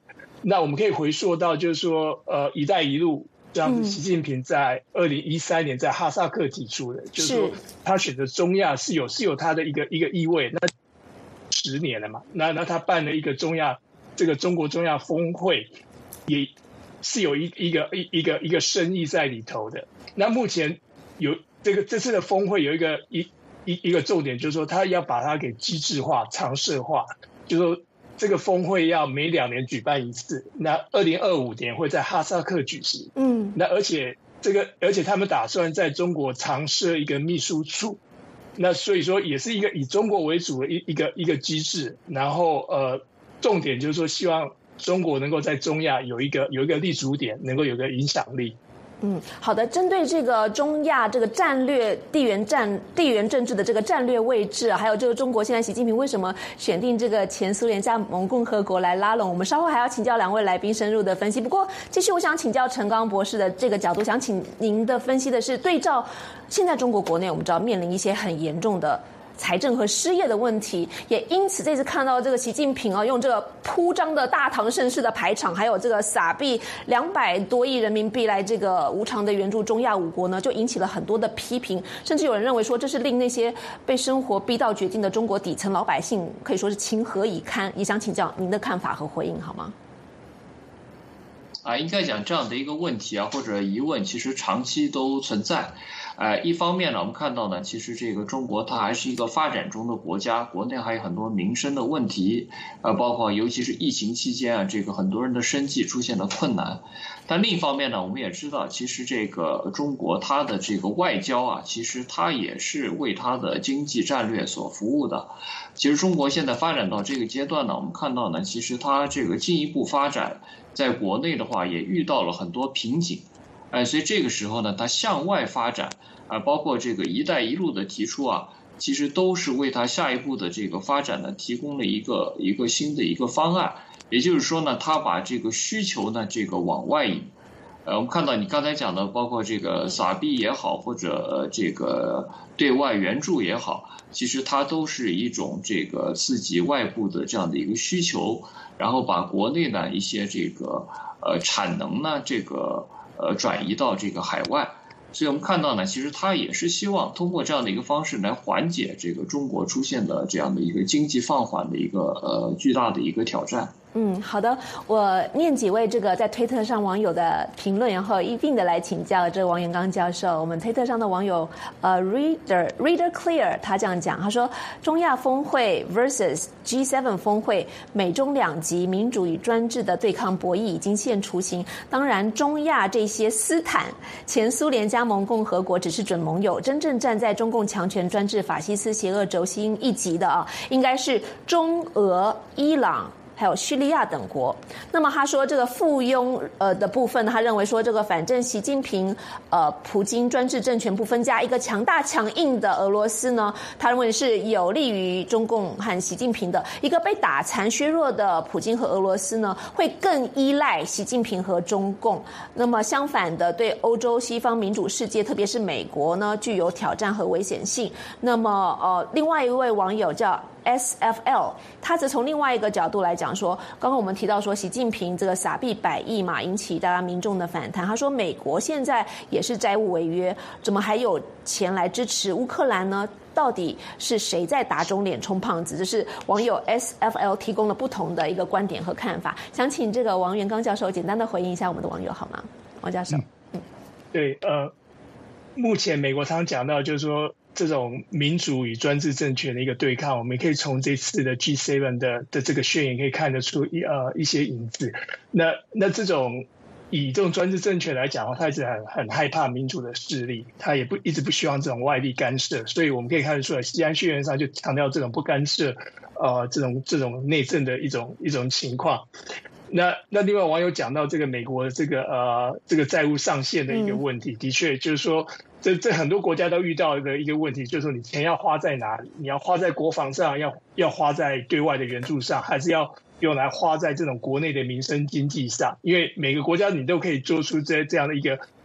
那我们可以回溯到，就是说，呃，“一带一路”这样子，习近平在二零一三年在哈萨克提出的，嗯、就是说他选择中亚是有是有他的一个一个意味。那十年了嘛，那那他办了一个中亚这个中国中亚峰会，也是有一一个一一个一个深意在里头的。那目前有这个这次的峰会有一个一一一个重点，就是说他要把它给机制化、常设化，就是说。这个峰会要每两年举办一次，那二零二五年会在哈萨克举行。嗯，那而且这个，而且他们打算在中国常设一个秘书处，那所以说也是一个以中国为主的一一个一个机制。然后呃，重点就是说，希望中国能够在中亚有一个有一个立足点，能够有个影响力。 嗯，好的。针对这个中亚这个战略地缘战地缘政治的这个战略位置，还有这个中国现在习近平为什么选定这个前苏联加盟共和国来拉拢，我们稍后还要请教两位来宾深入的分析。不过，继续我想请教陈刚博士的这个角度，想请您的分析的是，对照现在中国国内，我们知道面临一些很严重的财政和失业的问题，也因此这次看到这个习近平啊，用这个铺张的大唐盛世的排场，还有这个撒币两百多亿人民币来这个无偿的援助中亚五国呢，就引起了很多的批评，甚至有人认为说这是令那些被生活逼到绝境的中国底层老百姓可以说是情何以堪。也想请教您的看法和回应好吗？ 啊，应该讲这样的一个问题啊，或者疑问，其实长期都存在。呃，一方面呢，我们看到呢，其实这个中国它还是一个发展中的国家，国内还有很多民生的问题，呃，包括尤其是疫情期间啊，这个很多人的生计出现了困难。但另一方面呢，我们也知道，其实这个中国它的这个外交啊，其实它也是为它的经济战略所服务的。其实中国现在发展到这个阶段呢，我们看到呢，其实它这个进一步发展，在国内的话也遇到了很多瓶颈。哎，所以这个时候呢，它向外发展啊，包括这个“一带一路”的提出啊，其实都是为它下一步的这个发展呢提供了一个一个新的一个方案。也就是说呢，它把这个需求呢这个往外引。呃，我们看到你刚才讲的，包括这个撒币也好，或者这个对外援助也好，其实它都是一种这个刺激外部的这样的一个需求，然后把国内呢一些这个呃产能呢这个。呃，转移到这个海外，所以我们看到呢，其实他也是希望通过这样的一个方式来缓解这个中国出现的这样的一个经济放缓的一个呃巨大的一个挑战。 嗯，好的，我念几位这个在推特上网友的评论，然后一并的来请教这个王元刚教授。我们推特上的网友呃 reader reader clear 他这样讲，他说中亚峰会 versus G 七 峰会，美中两极民主与专制的对抗博弈已经现雏形。当然，中亚这些斯坦前苏联加盟共和国只是准盟友，真正站在中共强权专制法西斯邪恶轴心一极的啊，应该是中俄、伊朗。还有叙利亚等国。那么他说这个附庸呃的部分，他认为说这个反正习近平呃普京专制政权不分家，一个强大强硬的俄罗斯呢，他认为是有利于中共和习近平的。一个被打残削弱的普京和俄罗斯呢，会更依赖习近平和中共。那么相反的，对欧洲西方民主世界，特别是美国呢，具有挑战和危险性。那么呃，另外一位网友叫S F L， 他则从另外一个角度来讲说，刚刚我们提到说习近平这个撒币百亿嘛，引起大家民众的反弹。他说美国现在也是债务违约，怎么还有钱来支持乌克兰呢？到底是谁在打肿脸充胖子？这是网友 S F L 提供了不同的一个观点和看法。想请这个王元刚教授简单的回应一下我们的网友好吗？王教授。 嗯，对，呃，目前美国常讲到就是说，这种民主与专制政权的一个对抗，我们可以从这次的 G 七 的的这个宣言可以看得出一呃一些影子。那那这种以这种专制政权来讲的话，他一直很很害怕民主的势力，他也不一直不希望这种外力干涉，所以我们可以看得出来，西安宣言上就强调这种不干涉，呃，这种这种内政的一种一种情况。那那另外网友讲到这个美国的这个呃这个债务上限的一个问题，嗯、的确就是说，这这很多国家都遇到的一个问题，就是说你钱要花在哪里？你要花在国防上，要要花在对外的援助上，还是要用来花在这种国内的民生经济上？因为每个国家你都可以做出这这样的一个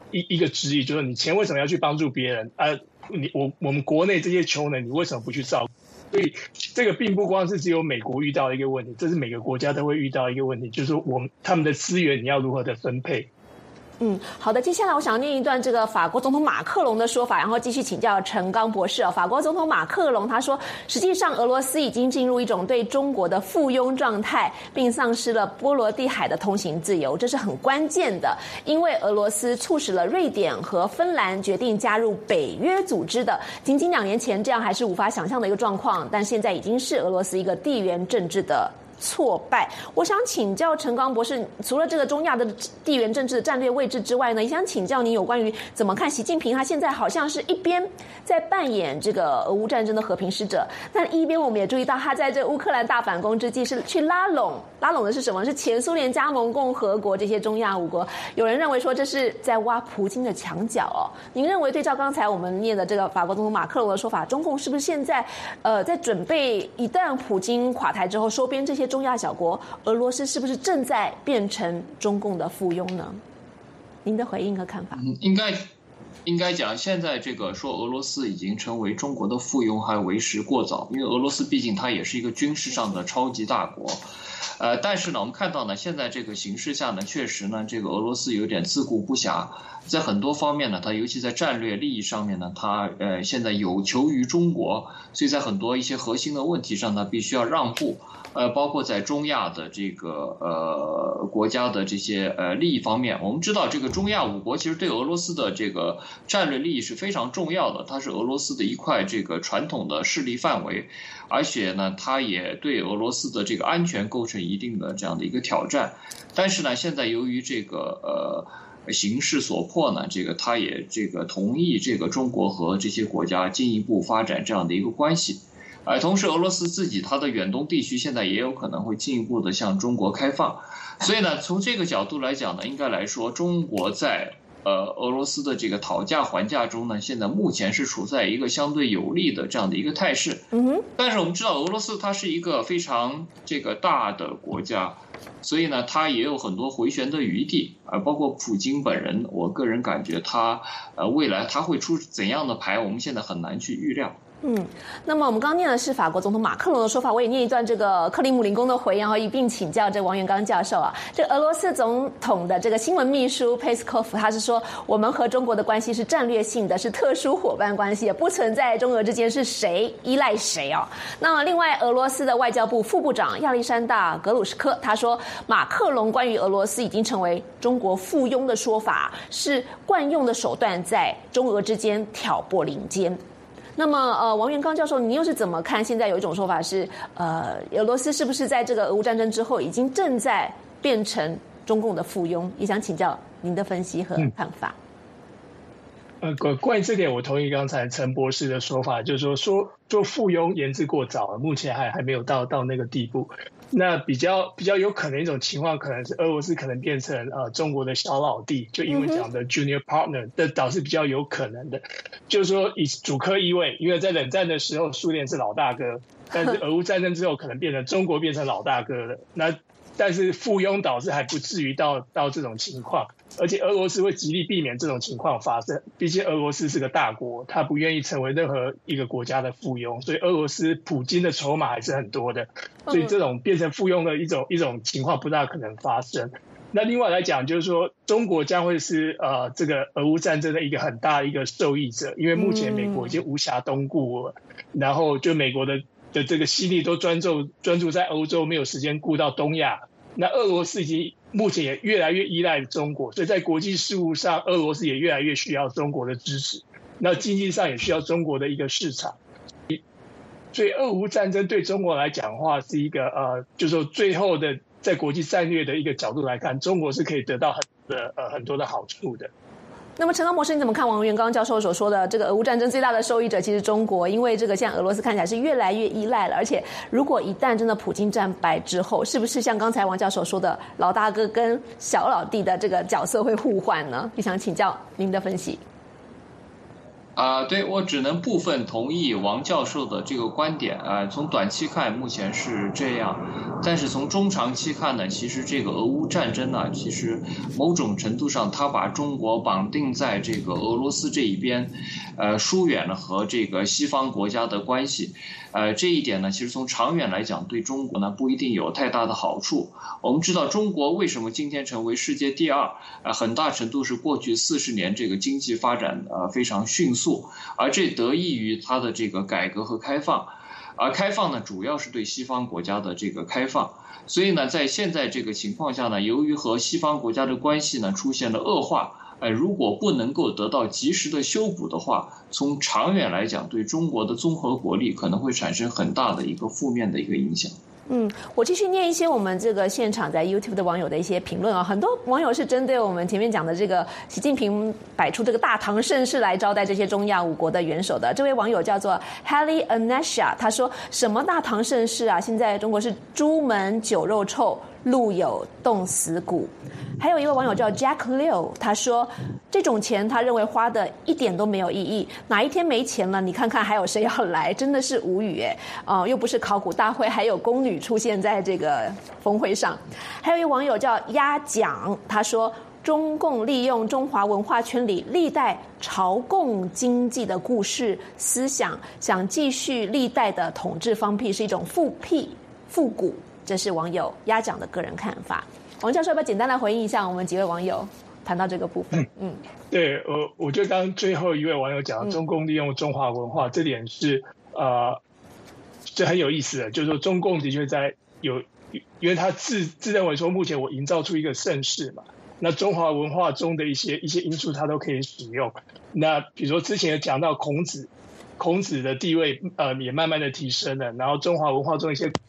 一一个质疑，就是你钱为什么要去帮助别人？啊，你我我们国内这些穷人，你为什么不去照顾？所以这个并不光是只有美国遇到一个问题，这是每个国家都会遇到一个问题，就是说我们他们的资源你要如何的分配。 嗯，好的。接下来我想念一段这个法国总统马克龙的说法，然后继续请教陈刚博士。法国总统马克龙他说，实际上俄罗斯已经进入一种对中国的附庸状态，并丧失了波罗的海的通行自由，这是很关键的。因为俄罗斯促使了瑞典和芬兰决定加入北约组织的，仅仅两年前这样还是无法想象的一个状况，但现在已经是俄罗斯一个地缘政治的挫败。我想请教陈刚博士，除了这个中亚的地缘政治的战略位置之外呢，也想请教您有关于怎么看习近平他现在好像是一边在扮演这个俄乌战争的和平使者，但一边我们也注意到他在这乌克兰大反攻之际是去拉拢拉拢的是什么？是前苏联加盟共和国这些中亚五国。有人认为说这是在挖普京的墙角哦。您认为对照刚才我们念的这个法国总统马克龙的说法，中共是不是现在呃在准备一旦普京垮台之后收编这些中亚小国，俄罗斯是不是正在变成中共的附庸呢？您的回应和看法？ 嗯，应该应该讲，现在这个说俄罗斯已经成为中国的附庸还为时过早，因为俄罗斯毕竟它也是一个军事上的超级大国。呃，但是呢，我们看到呢，现在这个形势下呢，确实呢，这个俄罗斯有点自顾不暇，在很多方面呢，它尤其在战略利益上面呢，它呃现在有求于中国，所以在很多一些核心的问题上呢，必须要让步。呃，包括在中亚的这个呃国家的这些呃利益方面，我们知道这个中亚五国其实对俄罗斯的这个战略利益是非常重要的，它是俄罗斯的一块这个传统的势力范围，而且呢，它也对俄罗斯的这个安全构成一定的这样的一个挑战。但是呢，现在由于这个呃形势所迫呢，这个它也这个同意这个中国和这些国家进一步发展这样的一个关系。呃，同时俄罗斯自己它的远东地区现在也有可能会进一步的向中国开放，所以呢，从这个角度来讲呢，应该来说，中国在呃俄罗斯的这个讨价还价中呢，现在目前是处在一个相对有利的这样的一个态势。 嗯哼。 但是我们知道俄罗斯它是一个非常这个大的国家，所以呢，它也有很多回旋的余地啊、呃，包括普京本人，我个人感觉他呃未来他会出怎样的牌，我们现在很难去预料。 嗯，那么我们刚念的是法国总统马克龙的说法，我也念一段这个克里姆林宫的回应，然后一并请教这王元刚教授啊。这俄罗斯总统的这个新闻秘书佩斯科夫他是说，我们和中国的关系是战略性的，是特殊伙伴关系，也不存在中俄之间是谁依赖谁哦。那么另外，俄罗斯的外交部副部长亚历山大·格鲁什科他说，马克龙关于俄罗斯已经成为中国附庸的说法，是惯用的手段，在中俄之间挑拨离间。那么，呃，王元刚教授，你又是怎么看？现在有一种说法是，呃，俄罗斯是不是在这个俄乌战争之后，已经正在变成中共的附庸？也想请教您的分析和看法。 嗯、呃，关于这点，我同意刚才陈博士的说法，就是说说做附庸言之过早，目前还还没有到到那个地步。那比较比较有可能一种情况，可能是俄罗斯可能变成呃中国的小老弟，就英文讲的 junior partner， 这倒是比较有可能的。就是说以主客意味，因为在冷战的时候苏联是老大哥，但是俄乌战争之后可能变成中国变成老大哥了。那但是附庸导致还不至于到到这种情况，而且俄罗斯会极力避免这种情况发生。毕竟俄罗斯是个大国，他不愿意成为任何一个国家的附庸，所以俄罗斯普京的筹码还是很多的，所以这种变成附庸的一种一种情况不大可能发生。那另外来讲，就是说中国将会是呃这个俄乌战争的一个很大的一个受益者，因为目前美国已经无暇东顾了，然后就美国的。的这个心力都专注专注在欧洲，没有时间顾到东亚。那俄罗斯已经目前也越来越依赖中国，所以在国际事务上，俄罗斯也越来越需要中国的支持。那经济上也需要中国的一个市场。所以俄乌战争对中国来讲的话，是一个呃，就是说最后的在国际战略的一个角度来看，中国是可以得到很多的呃很多的好处的。 那么陈刚博士，你怎么看王元刚教授所说的这个俄乌战争最大的受益者其实中国？因为这个像俄罗斯看起来是越来越依赖了，而且如果一旦真的普京战败之后，是不是像刚才王教授说的，老大哥跟小老弟的这个角色会互换呢？也想请教您的分析。 啊、呃，对，我只能部分同意王教授的这个观点啊、呃。从短期看，目前是这样，但是从中长期看呢，其实这个俄乌战争呢，其实某种程度上，它把中国绑定在这个俄罗斯这一边，呃，疏远了和这个西方国家的关系。呃，这一点呢，其实从长远来讲，对中国呢不一定有太大的好处。我们知道，中国为什么今天成为世界第二？呃，很大程度是过去四十年这个经济发展呃非常迅速，而这得益于它的这个改革和开放。而开放呢，主要是对西方国家的这个开放。所以呢，在现在这个情况下呢，由于和西方国家的关系呢出现了恶化。呃，如果不能够得到及时的修补的话，从长远来讲，对中国的综合国力可能会产生很大的一个负面的一个影响。 嗯，我继续念一些我们这个现场在 YouTube 的网友的一些评论啊，很多网友是针对我们前面讲的这个习近平摆出这个大唐盛世来招待这些中亚五国的元首的。这位网友叫做 Hallie Anesha， 他说什么大唐盛世啊？现在中国是朱门酒肉臭，路有冻死骨。还有一位网友叫 Jack Liu， 他说这种钱他认为花的一点都没有意义，哪一天没钱了，你看看还有谁要来，真的是无语哎！啊、呃，又不是考古大会，还有宫女出现在这个峰会上。还有一位网友叫鸭讲，他说中共利用中华文化圈里历代朝贡经济的故事思想，想继续历代的统治方式，是一种复辟复古。这是网友鸭讲的个人看法。王教授要不要简单来回应一下我们几位网友谈到这个部分？嗯， 对，我我觉得刚刚最后一位网友讲中共利用中华文化，嗯、这点是呃，这很有意思的，就是说中共的确在有，因为他自自认为说目前我营造出一个盛世嘛，那中华文化中的一些一些因素他都可以使用。那比如说之前讲到孔子，孔子的地位呃也慢慢的提升了，然后中华文化中一些。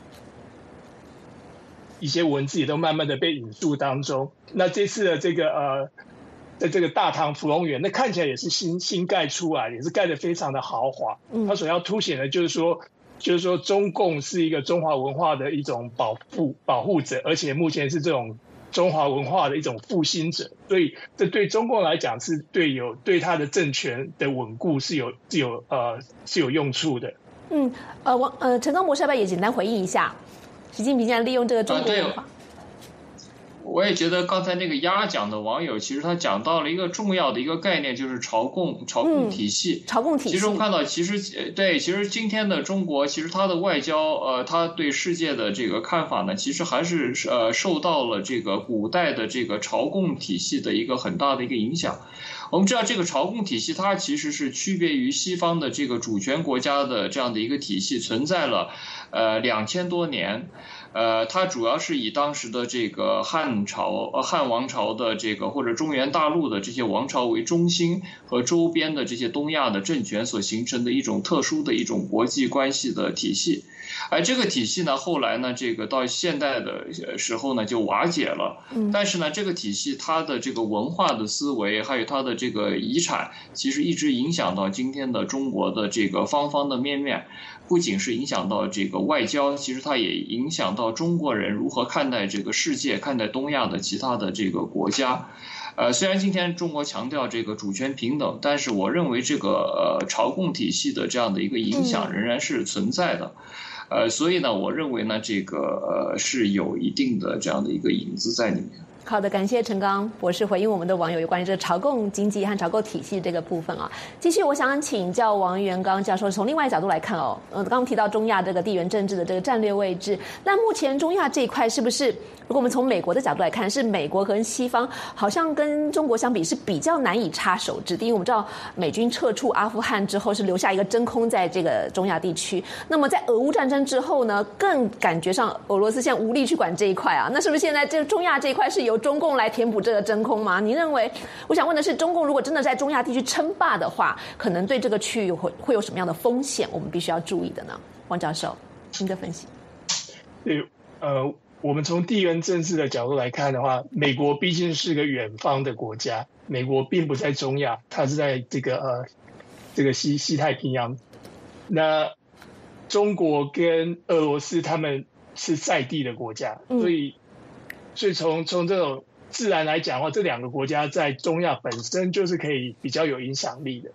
一些文字也都慢慢的被引述当中。那这次的这个呃，在这个大唐芙蓉园，那看起来也是新新盖出来，也是盖得非常的豪华。它所要凸显的就是说，就是说中共是一个中华文化的一种保护保护者，而且目前是这种中华文化的一种复兴者。所以这对中共来讲是对有对他的政权的稳固是有是有呃是有用处的。 嗯，呃，王呃陈刚博士要不要也简单回应一下？习近平现在利用这个中国文化、啊、 我也觉得刚才那个鸭讲的网友，其实他讲到了一个重要的一个概念，就是朝贡朝贡体系。 嗯、朝贡体系。 其实我们看到，其实对，其实今天的中国，其实它的外交，呃，它对世界的这个看法呢，其实还是呃受到了这个古代的这个朝贡体系的一个很大的一个影响。我们知道这个朝贡体系，它其实是区别于西方的这个主权国家的这样的一个体系，存在了呃两千多年。呃，它主要是以当时的这个汉朝、呃汉王朝的这个或者中原大陆的这些王朝为中心，和周边的这些东亚的政权所形成的一种特殊的一种国际关系的体系。而这个体系呢，后来呢，这个到现代的时候呢就瓦解了。但是呢，这个体系它的这个文化的思维，还有它的这个遗产，其实一直影响到今天的中国的这个方方的面面。不仅是影响到这个外交，其实它也影响到中国人如何看待这个世界，看待东亚的其他的这个国家。呃，虽然今天中国强调这个主权平等，但是我认为这个呃朝贡体系的这样的一个影响仍然是存在的。呃，所以呢，我认为呢，这个呃是有一定的这样的一个影子在里面。 好的，感谢陈刚博士回应我们的网友有关于这个朝贡经济和朝贡体系这个部分啊。继续，我想请教王元刚教授，从另外一个角度来看哦，呃，刚刚提到中亚这个地缘政治的这个战略位置，那目前中亚这一块是不是，如果我们从美国的角度来看，是美国和西方好像跟中国相比是比较难以插手之地？因为我们知道美军撤出阿富汗之后是留下一个真空在这个中亚地区，那么在俄乌战争之后呢，更感觉上俄罗斯现在无力去管这一块啊，那是不是现在这中亚这一块是由中共来填补这个真空吗？您认为，我想问的是，中共如果真的在中亚地区称霸的话，可能对这个区域会会有什么样的风险？我们必须要注意的呢？王教授，您的分析。 对，呃，我们从地缘政治的角度来看的话，美国毕竟是个远方的国家，美国并不在中亚，它是在这个呃这个西西太平洋。那中国跟俄罗斯他们是在地的国家， 嗯、 所以。所以从从这种自然来讲的话，这两个国家在中亚本身就是可以比较有影响力的。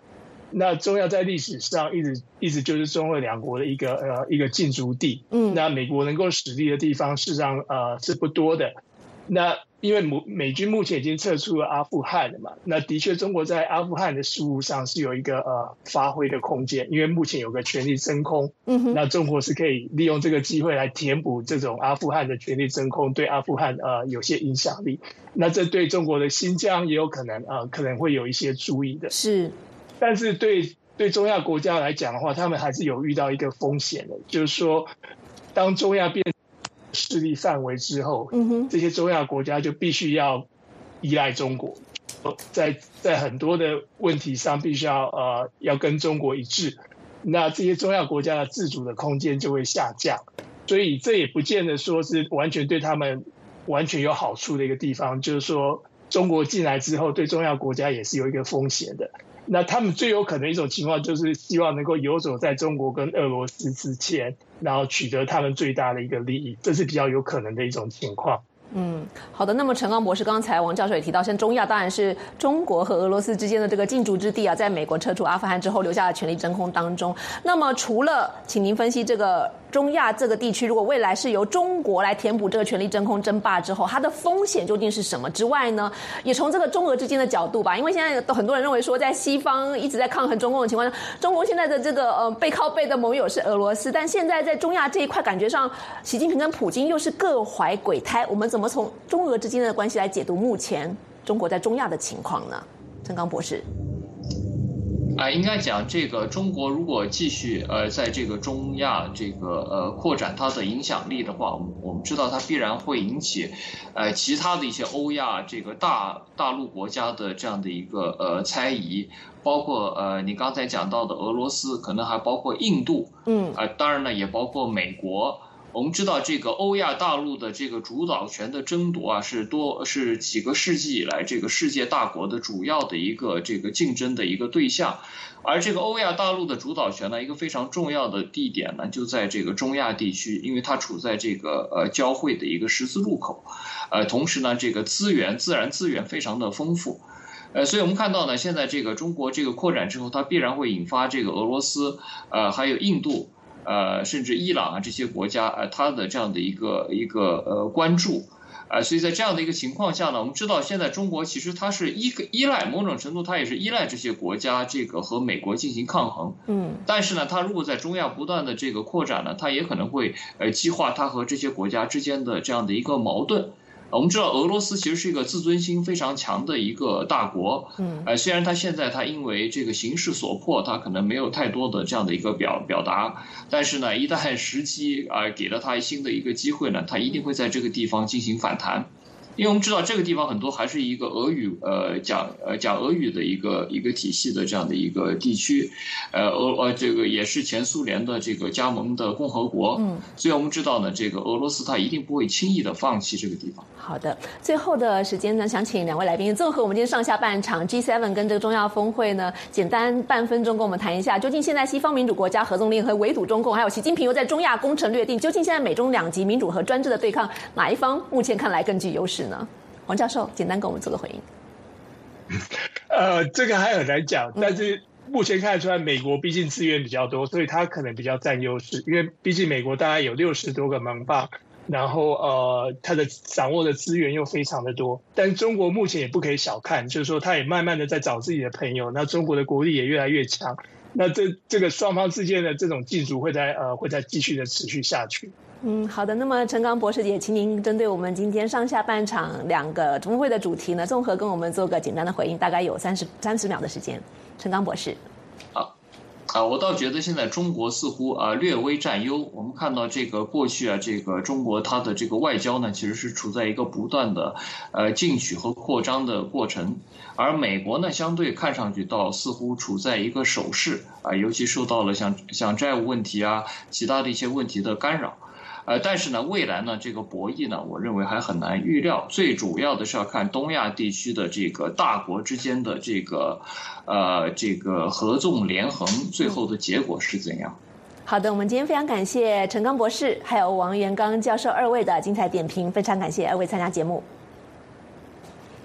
那中亚在历史上一直一直就是中俄两国的一个呃一个竞逐地。 嗯， 那美国能够使力的地方，事实上呃是不多的。那因为美美军目前已经撤出了阿富汗了嘛，那的确中国在阿富汗的事务上是有一个呃发挥的空间，因为目前有个权力真空， 嗯哼， 那中国是可以利用这个机会来填补这种阿富汗的权力真空，对阿富汗呃有些影响力。那这对中国的新疆也有可能呃可能会有一些注意的。 是， 但是对对中亚国家来讲的话，他们还是有遇到一个风险的，就是说当中亚变势力范围之后， 嗯哼， 这些中亚国家就必须要依赖中国，在在很多的问题上必须要呃要跟中国一致，那这些中亚国家的自主的空间就会下降，所以这也不见得说是完全对他们完全有好处的一个地方，就是说中国进来之后对中亚国家也是有一个风险的。那他们最有可能一种情况就是希望能够游走在中国跟俄罗斯之间，然后取得他们最大的一个利益，这是比较有可能的一种情况。 嗯，好的。那么陈刚博士，刚才王教授也提到，像中亚当然是中国和俄罗斯之间的这个竞逐之地啊，在美国撤出阿富汗之后留下的权力真空当中。那么除了，请您分析这个中亚这个地区，如果未来是由中国来填补这个权力真空争霸之后，它的风险究竟是什么之外呢？也从这个中俄之间的角度吧，因为现在很多人认为说，在西方一直在抗衡中共的情况下，中国现在的这个呃背靠背的盟友是俄罗斯，但现在在中亚这一块，感觉上习近平跟普京又是各怀鬼胎，我们怎么从中俄之间的关系来解读目前中国在中亚的情况呢？陈刚博士。 啊，应该讲这个中国如果继续呃在这个中亚这个呃扩展它的影响力的话，我们我们知道它必然会引起呃其他的一些欧亚这个大大陆国家的这样的一个呃猜疑，包括呃你刚才讲到的俄罗斯，可能还包括印度，嗯，啊、呃、当然呢也包括美国。我们知道这个欧亚大陆的这个主导权的争夺啊，是多是几个世纪以来这个世界大国的主要的一个这个竞争的一个对象，而这个欧亚大陆的主导权呢，一个非常重要的地点呢，就在这个中亚地区，因为它处在这个呃交汇的一个十字路口，呃，同时呢，这个资源自然资源非常的丰富。呃，所以我们看到呢，现在这个中国这个扩展之后，它必然会引发这个俄罗斯，呃，还有印度。呃，甚至伊朗啊这些国家，呃，它的这样的一个一个呃关注，呃，所以在这样的一个情况下呢，我们知道现在中国其实它是依依赖某种程度，它也是依赖这些国家这个和美国进行抗衡，嗯，但是呢，它如果在中亚不断的这个扩展呢，它也可能会呃激化它和这些国家之间的这样的一个矛盾。我们知道俄罗斯其实是一个自尊心非常强的一个大国，嗯，呃，虽然它现在它因为这个形势所迫，它可能没有太多的这样的一个表表达，但是呢，一旦时机啊、呃、给了它新的一个机会呢，它一定会在这个地方进行反弹。因为我们知道这个地方很多还是一个俄语呃讲呃讲俄语的一个一个体系的这样的一个地区，呃俄呃这个也是前苏联的这个加盟的共和国，嗯，所以我们知道呢，这个俄罗斯它一定不会轻易的放弃这个地方。 好的，最后的时间呢，想请两位来宾综合我们今天上下半场 G 七 跟这个中亚峰会呢，简单半分钟跟我们谈一下，究竟现在西方民主国家合纵连横围堵中共，还有习近平又在中亚攻城略地，究竟现在美中两极民主和专制的对抗，哪一方目前看来更具优势呢？王教授，简单跟我们做个回应。 呃，这个还很难讲，但是目前看得出来，美国毕竟资源比较多，所以它可能比较占优势，因为毕竟美国大概有六十多个盟邦，然后呃，它的掌握的资源又非常的多。但中国目前也不可以小看，就是说它也慢慢的在找自己的朋友，那中国的国力也越来越强，那这这个双方之间的这种竞逐会在呃会在继续的持续下去。 嗯，好的。那么陈刚博士也请您针对我们今天上下半场两个峰会的主题呢，综合跟我们做个简单的回应，大概有三十三十秒的时间。陈刚博士。 好。啊，我倒觉得现在中国似乎啊略微占优。我们看到这个过去啊，这个中国它的这个外交呢，其实是处在一个不断的呃进取和扩张的过程，而美国呢，相对看上去倒似乎处在一个守势啊，尤其受到了像像债务问题啊，其他的一些问题的干扰。呃，但是呢，未来呢，这个博弈呢，我认为还很难预料。最主要的是要看东亚地区的这个大国之间的这个，呃，这个合纵连横，最后的结果是怎样。 好的，我们今天非常感谢陈刚博士还有王元刚教授二位的精彩点评，非常感谢二位参加节目。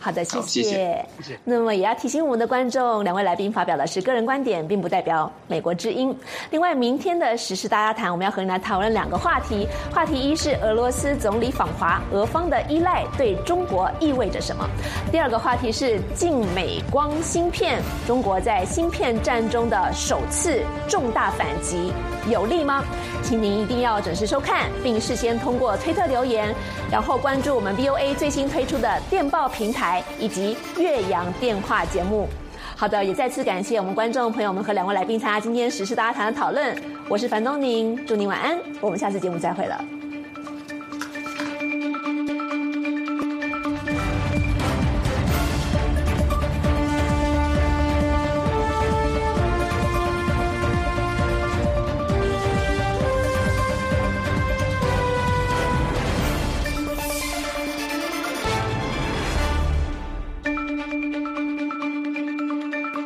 好的，谢谢。 好谢谢谢谢。 那么也要提醒我们的观众，两位来宾发表的是个人观点，并不代表美国之音。另外，明天的时事大家谈，我们要和您来讨论两个话题。话题一是俄罗斯总理访华，俄方的依赖对中国意味着什么？第二个话题是禁美光芯片，中国在芯片战中的首次重大反击，有利吗？请您一定要准时收看，并事先通过推特留言，然后关注我们 V O A 最新推出的电报平台以及岳阳电话节目。好的，也再次感谢我们观众朋友们和两位来宾参加今天时事大家谈的讨论。我是樊东宁，祝您晚安，我们下次节目再会了。